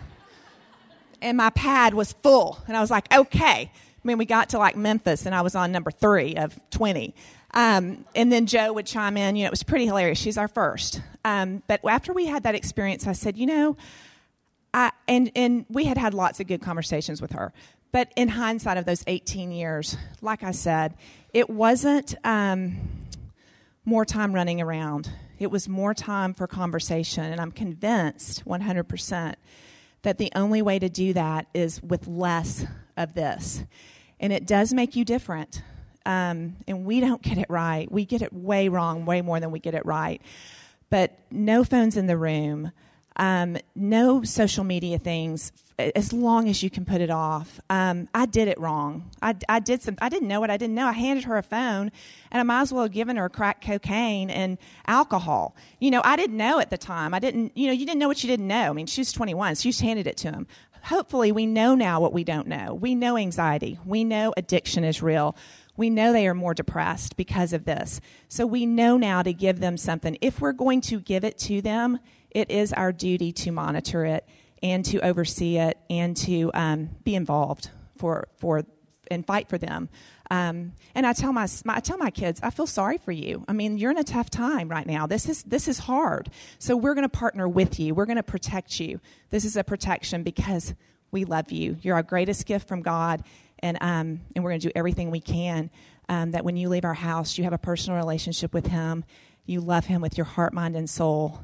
And my pad was full. And I was like, okay. I mean, we got to like Memphis, and I was on number three of twenty. Um, and then Joe would chime in. You know, it was pretty hilarious. She's our first. Um, but after we had that experience, I said, you know, I, and, and we had had lots of good conversations with her. But in hindsight of those eighteen years, like I said, it wasn't um, more time running around. It was more time for conversation, and I'm convinced one hundred percent that the only way to do that is with less of this. And it does make you different, um, and we don't get it right. We get it way wrong, way more than we get it right. But no phones in the room, um, no social media things, as long as you can put it off. Um, I did it wrong. I, I did some. I didn't know what I didn't know. I handed her a phone, and I might as well have given her crack cocaine and alcohol. You know, I didn't know at the time. I didn't. You know, you didn't know what you didn't know. I mean, she was twenty-one, so you just handed it to him. Hopefully, we know now what we don't know. We know anxiety. We know addiction is real. We know they are more depressed because of this. So we know now to give them something. If we're going to give it to them, it is our duty to monitor it and to oversee it and to um, be involved for for and fight for them. Um, and I tell my, my I tell my kids, I feel sorry for you. I mean, you're in a tough time right now. This is this is hard. So we're going to partner with you. We're going to protect you. This is a protection because we love you. You're our greatest gift from God, and um, and we're going to do everything we can um, that when you leave our house, you have a personal relationship with Him. You love Him with your heart, mind, and soul.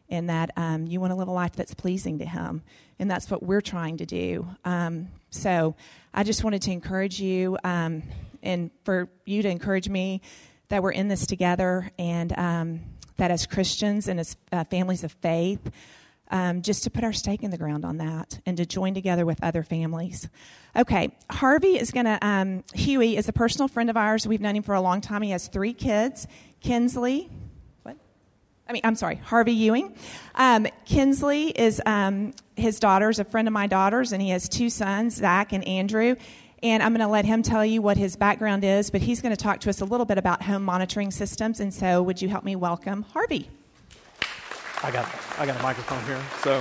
and that um, you want to live a life that's pleasing to Him. And that's what we're trying to do. Um, so I just wanted to encourage you um, and for you to encourage me that we're in this together, and um, that as Christians and as uh, families of faith, um, just to put our stake in the ground on that and to join together with other families. Okay, Harvey is going to, um, Huey is a personal friend of ours. We've known him for a long time. He has three kids. Kinsley, what? I mean, I'm sorry, Harvey Ewing. Um, Kinsley is um, his daughter's a friend of my daughter's, and he has two sons, Zach and Andrew. And I'm going to let him tell you what his background is, but he's going to talk to us a little bit about home monitoring systems. And so would you help me welcome Harvey? I got I got a microphone here. So,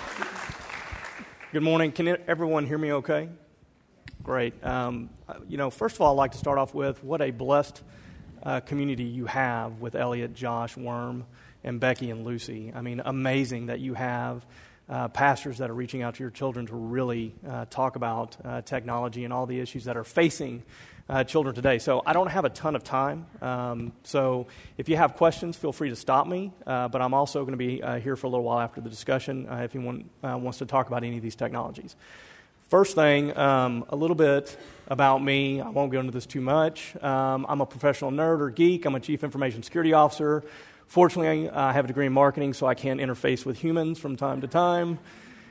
good morning. Can everyone hear me okay? Great. Um, you know, first of all, I'd like to start off with what a blessed uh, community you have with Elliot, Josh, Worm, and Becky and Lucy. I mean, amazing that you have uh, pastors that are reaching out to your children to really uh, talk about uh, technology and all the issues that are facing Uh, children today. So I don't have a ton of time. Um, so if you have questions, feel free to stop me. Uh, but I'm also going to be uh, here for a little while after the discussion uh, if anyone uh, wants to talk about any of these technologies. First thing, um, a little bit about me. I won't go into this too much. Um, I'm a professional nerd or geek. I'm a chief information security officer. Fortunately, I have a degree in marketing, so I can interface with humans from time to time.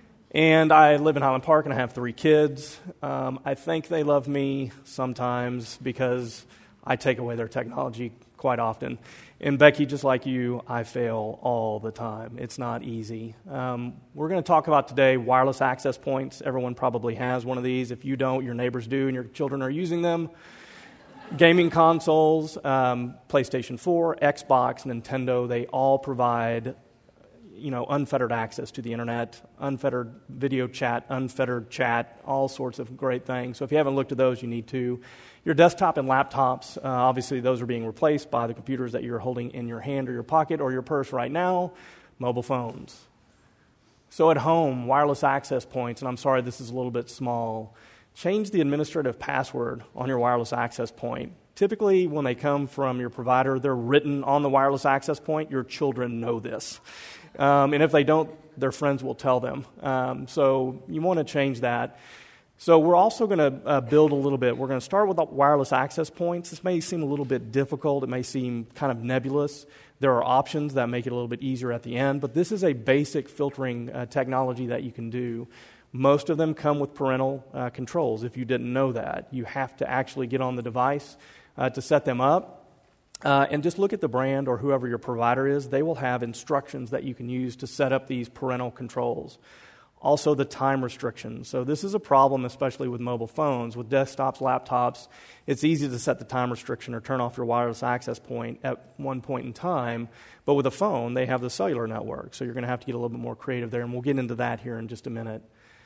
And I live in Highland Park, and I have three kids. Um, I think they love me sometimes because I take away their technology quite often. And Becky, just like you, I fail all the time. It's not easy. Um, we're going to talk about today wireless access points. Everyone probably has one of these. If you don't, your neighbors do, and your children are using them. Gaming consoles, um, PlayStation four, Xbox, Nintendo, they all provide you know, unfettered access to the internet, unfettered video chat, unfettered chat, all sorts of great things. So if you haven't looked at those, you need to. Your desktop and laptops, uh, obviously those are being replaced by the computers that you're holding in your hand or your pocket or your purse right now, mobile phones. So at home, wireless access points, and I'm sorry this is a little bit small, change the administrative password on your wireless access point. Typically, when they come from your provider, they're written on the wireless access point. Your children know this. Um, and if they don't, their friends will tell them. Um, so you want to change that. So we're also going to uh, build a little bit. We're going to start with wireless access points. This may seem a little bit difficult. It may seem kind of nebulous. There are options that make it a little bit easier at the end. But this is a basic filtering uh, technology that you can do. Most of them come with parental uh, controls. If you didn't know that, you have to actually get on the device uh, to set them up. Uh, and just look at the brand or whoever your provider is. They will have instructions that you can use to set up these parental controls. Also, the time restrictions. So this is a problem, especially with mobile phones. With desktops, laptops, it's easy to set the time restriction or turn off your wireless access point at one point in time. But with a phone, they have the cellular network. So you're going to have to get a little bit more creative there, and we'll get into that here in just a minute.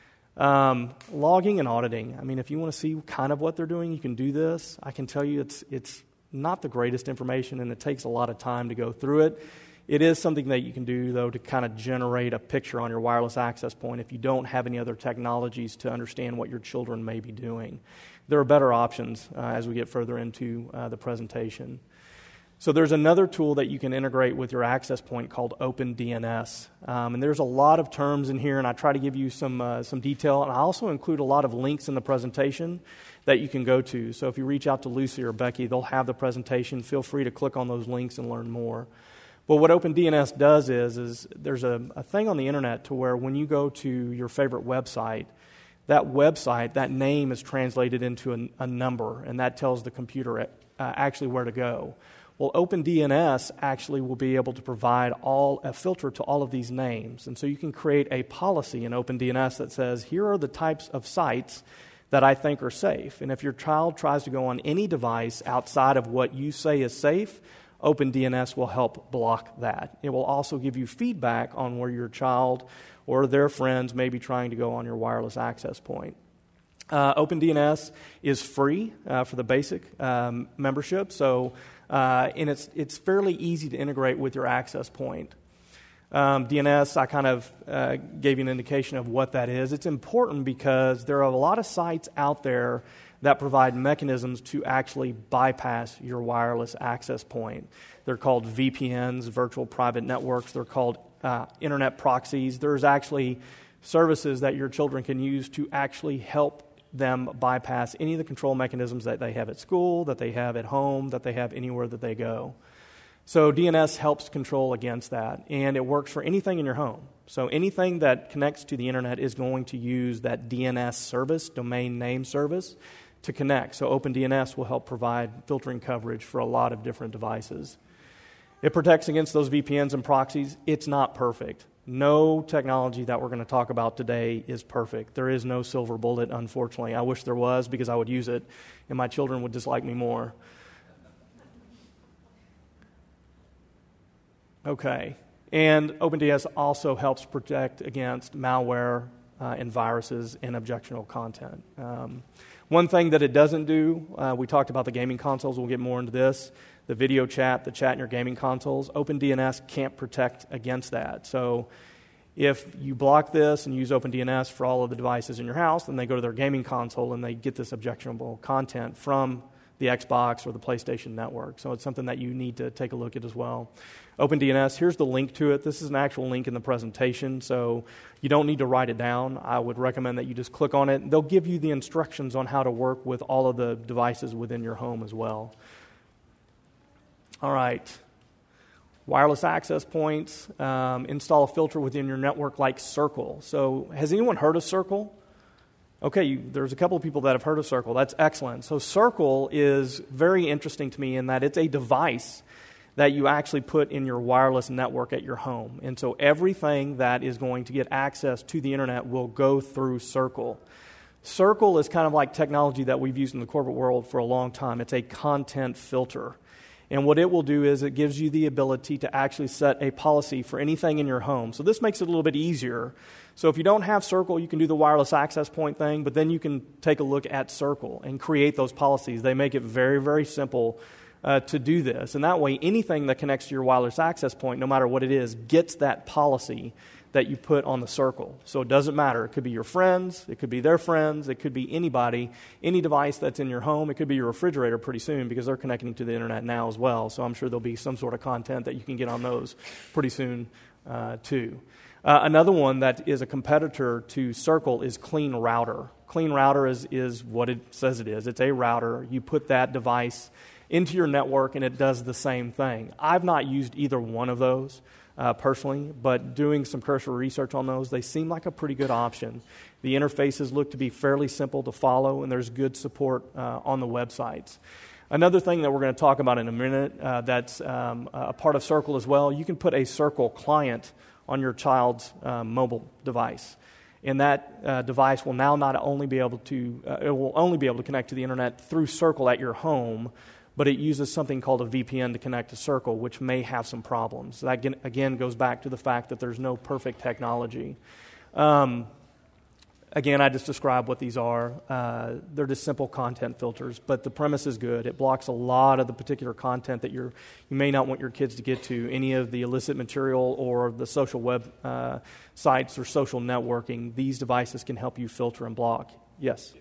Um, logging and auditing. I mean, if you want to see kind of what they're doing, you can do this. I can tell you it's it's not the greatest information, and it takes a lot of time to go through it. It is something that you can do, though, to kind of generate a picture on your wireless access point if you don't have any other technologies to understand what your children may be doing. There are better options uh, as we get further into uh, the presentation. So there's another tool that you can integrate with your access point called OpenDNS. Um, and there's a lot of terms in here, and I try to give you some uh, some detail. And I also include a lot of links in the presentation that you can go to. So if you reach out to Lucy or Becky, they'll have the presentation. Feel free to click on those links and learn more. But what OpenDNS does is, is there's a, a thing on the internet to where when you go to your favorite website, that website, that name is translated into a, a number, and that tells the computer uh, actually where to go. Well, OpenDNS actually will be able to provide all a filter to all of these names. And so you can create a policy in OpenDNS that says, here are the types of sites that I think are safe. And if your child tries to go on any device outside of what you say is safe, OpenDNS will help block that. It will also give you feedback on where your child or their friends may be trying to go on your wireless access point. Uh, OpenDNS is free uh, for the basic um, membership, so uh, and it's it's fairly easy to integrate with your access point. Um, D N S, I kind of uh, gave you an indication of what that is. It's important because there are a lot of sites out there that provide mechanisms to actually bypass your wireless access point. They're called V P Ns, virtual private networks. They're called uh, internet proxies. There's actually services that your children can use to actually help them bypass any of the control mechanisms that they have at school, that they have at home, that they have anywhere that they go. So D N S helps control against that, and it works for anything in your home. So anything that connects to the internet is going to use that D N S service, domain name service, to connect. So OpenDNS will help provide filtering coverage for a lot of different devices. It protects against those V P Ns and proxies. It's not perfect. No technology that we're going to talk about today is perfect. There is no silver bullet, unfortunately. I wish there was, because I would use it, and my children would dislike me more. Okay. And OpenDNS also helps protect against malware uh, and viruses and objectionable content. Um, one thing that it doesn't do, uh, we talked about the gaming consoles. We'll get more into this. The video chat, the chat in your gaming consoles, OpenDNS can't protect against that. So if you block this and use OpenDNS for all of the devices in your house, then they go to their gaming console and they get this objectionable content from the Xbox or the PlayStation network. So it's something that you need to take a look at as well. OpenDNS, here's the link to it. This is an actual link in the presentation, so you don't need to write it down. I would recommend that you just click on it. They'll give you the instructions on how to work with all of the devices within your home as well. All right. Wireless access points. Um, install a filter within your network like Circle. So has anyone heard of Circle? Okay, you, there's a couple of people that have heard of Circle. That's excellent. So Circle is very interesting to me in that it's a device that you actually put in your wireless network at your home. And so everything that is going to get access to the internet will go through Circle. Circle is kind of like technology that we've used in the corporate world for a long time. It's a content filter. And what it will do is it gives you the ability to actually set a policy for anything in your home. So this makes it a little bit easier. So if you don't have Circle, you can do the wireless access point thing, but then you can take a look at Circle and create those policies. They make it very, very simple uh, to do this. And that way, anything that connects to your wireless access point, no matter what it is, gets that policy that you put on the Circle. So it doesn't matter. It could be your friends. It could be their friends. It could be anybody, any device that's in your home. It could be your refrigerator pretty soon because they're connecting to the internet now as well. So I'm sure there'll be some sort of content that you can get on those pretty soon uh, too. Uh, another one that is a competitor to Circle is Clean Router. Clean Router is, is what it says it is. It's a router. You put that device into your network and it does the same thing. I've not used either one of those. Uh, personally, but doing some cursory research on those, they seem like a pretty good option. The interfaces look to be fairly simple to follow, and there's good support uh, on the websites. Another thing that we're going to talk about in a minute uh, that's um, a part of Circle as well, you can put a Circle client on your child's uh, mobile device. And that uh, device will now not only be able to, uh, it will only be able to connect to the internet through Circle at your home, but it uses something called a V P N to connect to Circle, which may have some problems. That, again, goes back to the fact that there's no perfect technology. Um, again, I just described what these are. Uh, they're just simple content filters, but the premise is good. It blocks a lot of the particular content that you're, you may not want your kids to get to, any of the illicit material or the social web uh, sites or social networking. These devices can help you filter and block. Yes?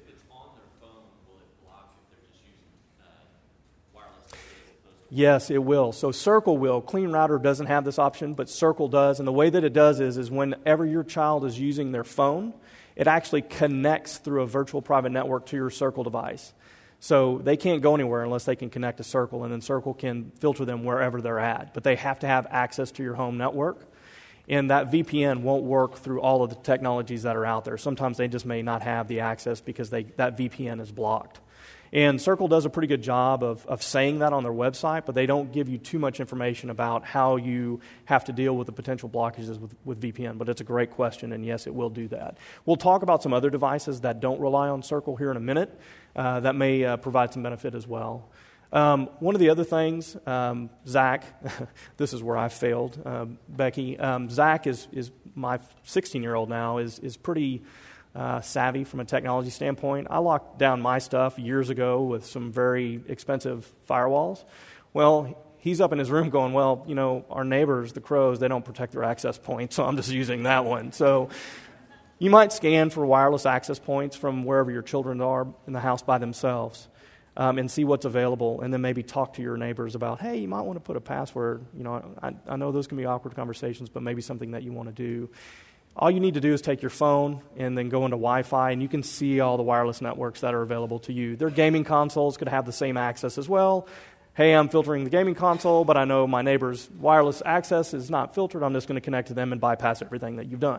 Yes, it will. So Circle will. Clean Router doesn't have this option, but Circle does. And the way that it does is, is whenever your child is using their phone, it actually connects through a virtual private network to your Circle device. So they can't go anywhere unless they can connect to Circle, and then Circle can filter them wherever they're at. But they have to have access to your home network. And that V P N won't work through all of the technologies that are out there. Sometimes they just may not have the access because they, that V P N is blocked. And Circle does a pretty good job of, of saying that on their website, but they don't give you too much information about how you have to deal with the potential blockages with, with V P N. But it's a great question, and yes, it will do that. We'll talk about some other devices that don't rely on Circle here in a minute uh, that may uh, provide some benefit as well. Um, one of the other things, um, Zach, this is where I failed, uh, Becky. Um, Zach is, is my sixteen-year-old now, is, is pretty... Uh, savvy from a technology standpoint. I locked down my stuff years ago with some very expensive firewalls. Well, he's up in his room going, well, you know, our neighbors, the crows, they don't protect their access points, so I'm just using that one. So you might scan for wireless access points from wherever your children are in the house by themselves. um, and see what's available, and then maybe talk to your neighbors about, hey, you might want to put a password. You know, I, I know those can be awkward conversations, but maybe something that you want to do. All you need to do is take your phone and then go into Wi-Fi, and you can see all the wireless networks that are available to you. Their gaming consoles could have the same access as well. Hey, I'm filtering the gaming console, but I know my neighbor's wireless access is not filtered. I'm just going to connect to them and bypass everything that you've done.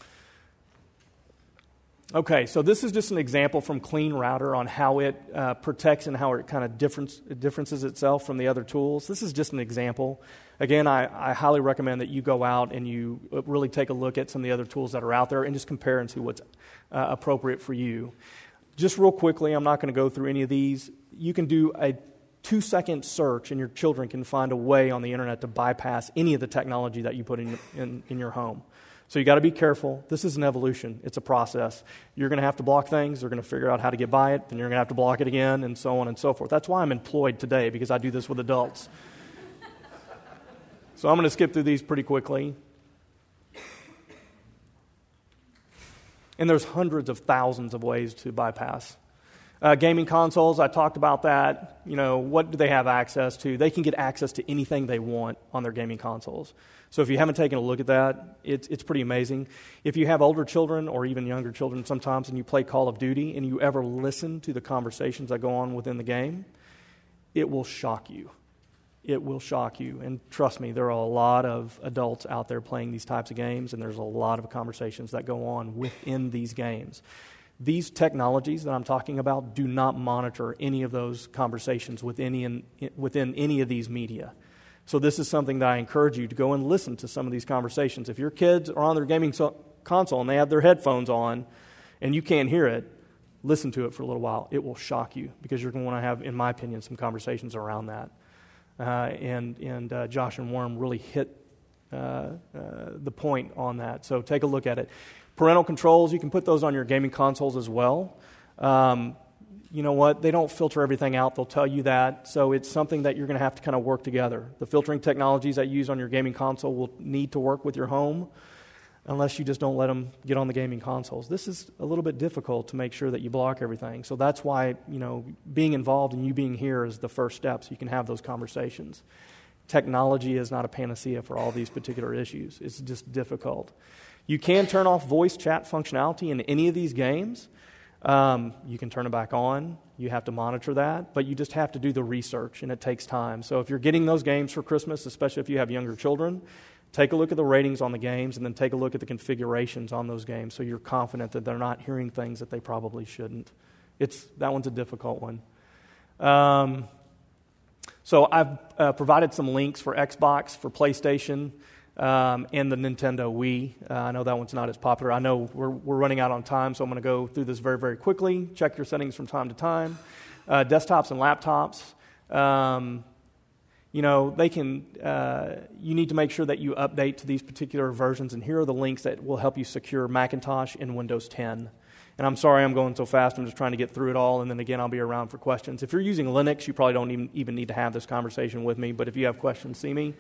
Okay, so this is just an example from Clean Router on how it uh, protects and how it kind of difference, differences itself from the other tools. This is just an example. Again, I, I highly recommend that you go out and you really take a look at some of the other tools that are out there and just compare and see what's uh, appropriate for you. Just real quickly, I'm not going to go through any of these. You can do a two-second search, and your children can find a way on the internet to bypass any of the technology that you put in, in, in your home. So you got to be careful. This is an evolution. It's a process. You're going to have to block things. They're going to figure out how to get by it. Then you're going to have to block it again, and so on and so forth. That's why I'm employed today, because I do this with adults. So I'm going to skip through these pretty quickly. And there's hundreds of thousands of ways to bypass. Uh, gaming consoles, I talked about that. You know, what do they have access to? They can get access to anything they want on their gaming consoles. So if you haven't taken a look at that, it's, it's pretty amazing. If you have older children or even younger children sometimes and you play Call of Duty and you ever listen to the conversations that go on within the game, it will shock you. It will shock you. And trust me, there are a lot of adults out there playing these types of games, and there's a lot of conversations that go on within these games. These technologies that I'm talking about do not monitor any of those conversations within any, within any of these media. So this is something that I encourage you to go and listen to some of these conversations. If your kids are on their gaming so- console and they have their headphones on and you can't hear it, listen to it for a little while. It will shock you, because you're going to want to have, in my opinion, some conversations around that. Uh, and and uh, Josh and Worm really hit uh, uh, the point on that. So take a look at it. Parental controls, you can put those on your gaming consoles as well. Um, you know what? They don't filter everything out. They'll tell you that. So it's something that you're going to have to kind of work together. The filtering technologies that you use on your gaming console will need to work with your home unless you just don't let them get on the gaming consoles. This is a little bit difficult to make sure that you block everything. So that's why, you know, being involved and you being here is the first step so you can have those conversations. Technology is not a panacea for all these particular issues. It's just difficult. You can turn off voice chat functionality in any of these games. Um, you can turn it back on. You have to monitor that, but you just have to do the research, and it takes time. So if you're getting those games for Christmas, especially if you have younger children, take a look at the ratings on the games and then take a look at the configurations on those games so you're confident that they're not hearing things that they probably shouldn't. It's that one's a difficult one. Um, so I've uh, provided some links for Xbox, for PlayStation, Um, and the Nintendo Wii. Uh, I know that one's not as popular. I know we're we're running out on time, so I'm going to go through this very, very quickly. Check your settings from time to time. Uh, desktops and laptops, um, you know, they can, uh, you need to make sure that you update to these particular versions, and here are the links that will help you secure Macintosh and Windows ten. And I'm sorry I'm going so fast. I'm just trying to get through it all, and then again, I'll be around for questions. If you're using Linux, you probably don't even, even need to have this conversation with me, but if you have questions, see me.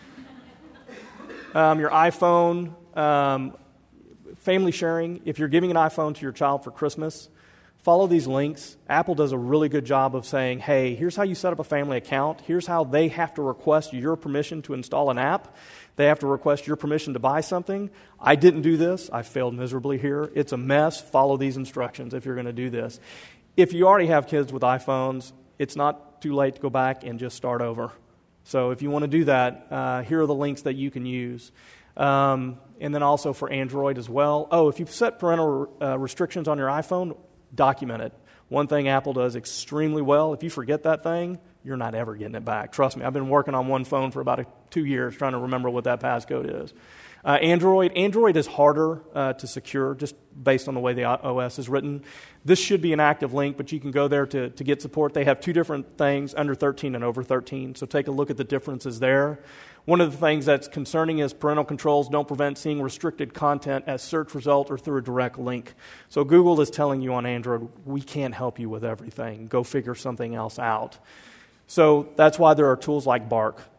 Um, your iPhone, um, family sharing. If you're giving an iPhone to your child for Christmas, follow these links. Apple does a really good job of saying, hey, here's how you set up a family account. Here's how they have to request your permission to install an app. They have to request your permission to buy something. I didn't do this. I failed miserably here. It's a mess. Follow these instructions if you're going to do this. If you already have kids with iPhones, it's not too late to go back and just start over. So if you want to do that, uh, here are the links that you can use. Um, and then also for Android as well. Oh, if you've set parental uh, restrictions on your iPhone, document it. One thing Apple does extremely well, if you forget that thing, you're not ever getting it back. Trust me, I've been working on one phone for about a, two years trying to remember what that passcode is. Uh, Android, Android is harder uh, to secure just based on the way the O S is written. This should be an active link, but you can go there to, to get support. They have two different things, under thirteen and over thirteen, so take a look at the differences there. One of the things that's concerning is parental controls don't prevent seeing restricted content as search result or through a direct link. So Google is telling you on Android, we can't help you with everything. Go figure something else out. So that's why there are tools like Bark.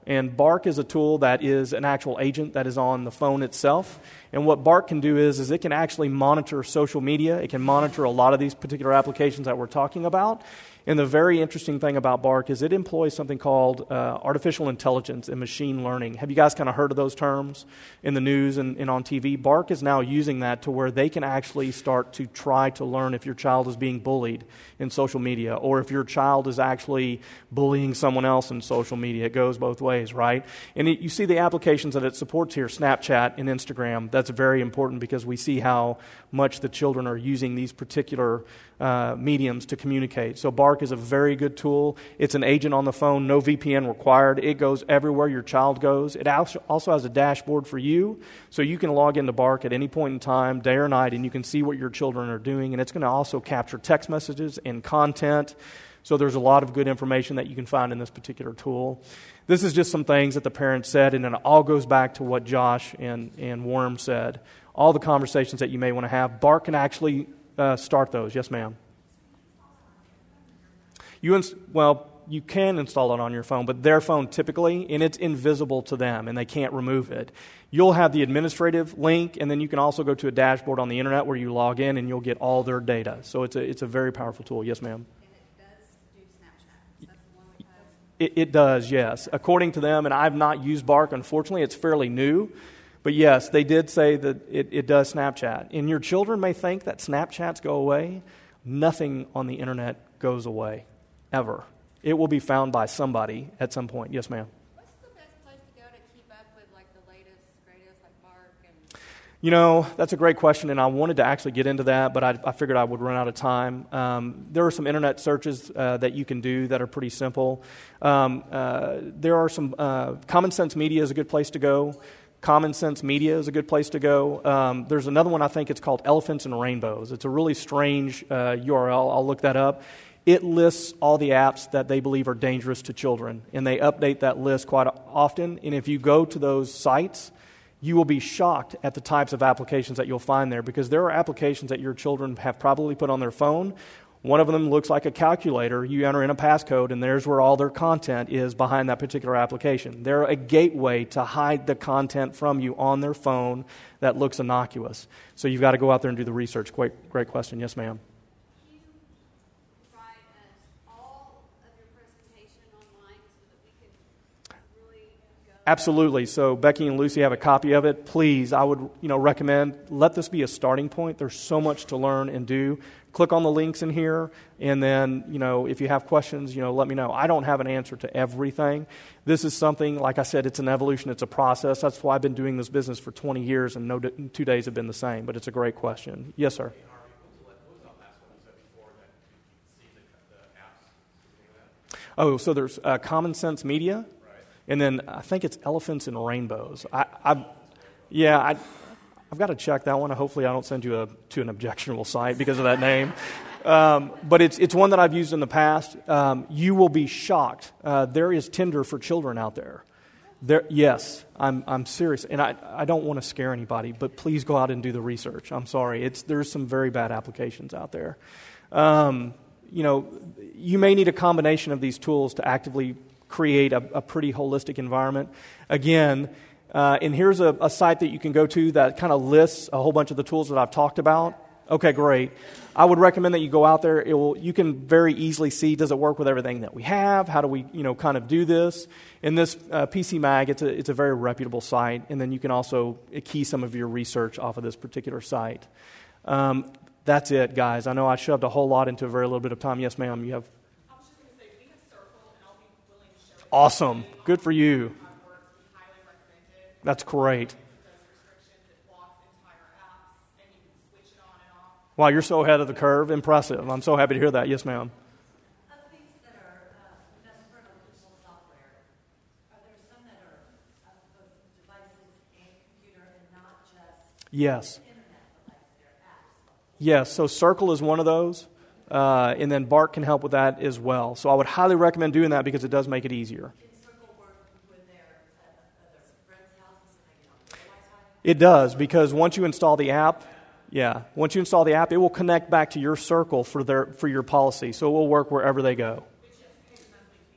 And Bark is a tool that is an actual agent that is on the phone itself. And what Bark can do is, is it can actually monitor social media. It can monitor a lot of these particular applications that we're talking about. And the very interesting thing about Bark is it employs something called uh, artificial intelligence and machine learning. Have you guys kind of heard of those terms in the news and, and on T V? Bark is now using that to where they can actually start to try to learn if your child is being bullied in social media, or if your child is actually bullying someone else in social media. It goes both ways, right? And it, you see the applications that it supports here, Snapchat and Instagram. That's very important because we see how much the children are using these particular uh, mediums to communicate. So Bark is a very good tool. It's an agent on the phone, no V P N required. It goes everywhere your child goes. It also has a dashboard for you, so you can log into Bark at any point in time, day or night, and you can see what your children are doing. And it's going to also capture text messages and content. So there's a lot of good information that you can find in this particular tool. This is just some things that the parents said, and it all goes back to what Josh and, and Worm said. All the conversations that you may want to have, Bark can actually uh, start those. Yes, ma'am. You ins- well, you can install it on your phone, but their phone typically, and it's invisible to them, and they can't remove it. You'll have the administrative link, and then you can also go to a dashboard on the internet where you log in, and you'll get all their data. So it's a it's a very powerful tool. Yes, ma'am. It, it does, yes. According to them, and I've not used Bark, unfortunately, it's fairly new. But yes, they did say that it, it does Snapchat. And your children may think that Snapchats go away. Nothing on the internet goes away, ever. It will be found by somebody at some point. Yes, ma'am. What's the best place to go to keep up with like the latest, greatest, like Bark? And You know, that's a great question, and I wanted to actually get into that, but I, I figured I would run out of time. Um, there are some internet searches uh, that you can do that are pretty simple. Um, uh, there are some, uh, Common Sense Media is a good place to go. Common Sense Media is a good place to go. Um, there's another one, I think it's called Elephants and Rainbows. It's a really strange uh, U R L. I'll look that up. It lists all the apps that they believe are dangerous to children, and they update that list quite often. And if you go to those sites, you will be shocked at the types of applications that you'll find there, because there are applications that your children have probably put on their phone. One of them looks like a calculator. You enter in a passcode, and there's where all their content is behind that particular application. They're a gateway to hide the content from you on their phone that looks innocuous. So you've got to go out there and do the research. Great, great question. Yes, ma'am. can you provide us all of your presentation online so that we can really go? Absolutely. So Becky and Lucy have a copy of it. Please, I would you know recommend, let this be a starting point. There's so much to learn and do. Click on the links in here, and then, you know, if you have questions, you know, let me know. I don't have an answer to everything. This is something, like I said, it's an evolution, it's a process. That's why I've been doing this business for twenty years, and no two days have been the same, but it's a great question. Yes, sir. Oh, so there's uh, Common Sense Media, and then I think it's Elephants and Rainbows. I, I yeah, I... I've got to check that one. Hopefully I don't send you a, to an objectionable site because of that name. Um, but it's it's one that I've used in the past. Um, you will be shocked. Uh, there is Tinder for children out there. There, yes, I'm I'm serious. And I, I don't want to scare anybody, but please go out and do the research. I'm sorry. It's There's some very bad applications out there. Um, you know, you may need a combination of these tools to actively create a, a pretty holistic environment. Again, Uh, and here's a, a site that you can go to that kind of lists a whole bunch of the tools that I've talked about. Okay, great. I would recommend that you go out there. It will, you can very easily see, does it work with everything that we have? How do we, you know, kind of do this? In this uh, P C Mag, it's a, it's a very reputable site. And then you can also key some of your research off of this particular site. Um, that's it, guys. I know I shoved a whole lot into a very little bit of time. Yes, ma'am, you have. I was just going to say, we have Circle, and I'll be willing to share it. Awesome. Good for you. That's great. It does restrictions, it blocks entire apps, and you can switch it on and off. Wow, you're so ahead of the curve. Impressive. I'm so happy to hear that. Yes, ma'am. Of these that are uh, Vesper digital software, are there some that are uh, both devices and computer and not just Yes. internet, but like their apps? Yes, so Circle is one of those, uh, and then Bark can help with that as well. So I would highly recommend doing that because it does make it easier. Can Circle work with their uh, other friends' houses and they get on their Wi-Fi? It does, because once you install the app, yeah, once you install the app, it will connect back to your Circle for their for your policy. So it will work wherever they go.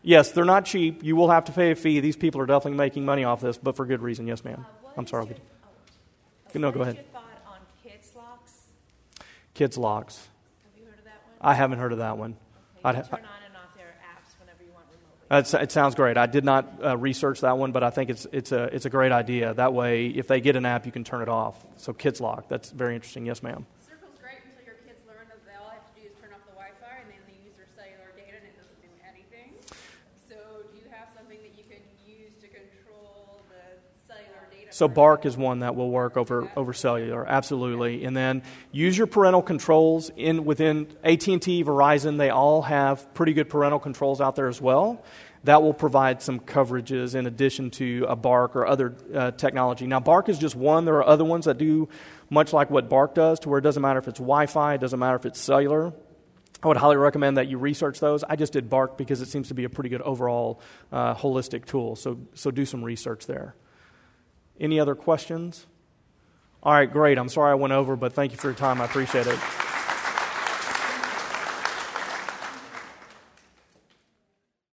Yes, they're not cheap. You will have to pay a fee. These people are definitely making money off this, but for good reason. Yes, ma'am. Uh, I'm sorry. Your, oh. No, go what ahead. is your thought on Kids Locks? Kids Locks. Have you heard of that one? I haven't heard of that one. Okay, I'd you ha- turn on and off their apps whenever you want remotely. It's, it sounds great. I did not uh, research that one, but I think it's it's a it's a great idea. That way, if they get an app, you can turn it off. So Kids Lock. That's very interesting. Yes, ma'am. Circle's great until your kids learn that they all have to do is turn off the Wi-Fi and then they use their cellular data and it doesn't do anything. So do you have something that you can use to control the cellular data? So Bark is one that will work over, over cellular, absolutely. And then use your parental controls in within A T and T, Verizon. They all have pretty good parental controls out there as well. That will provide some coverages in addition to a Bark or other uh, technology. Now, Bark is just one. There are other ones that do much like what Bark does, to where it doesn't matter if it's Wi-Fi, it doesn't matter if it's cellular. I would highly recommend that you research those. I just did Bark because it seems to be a pretty good overall uh, holistic tool. So, so do some research there. Any other questions? All right, great. I'm sorry I went over, but thank you for your time. I appreciate it.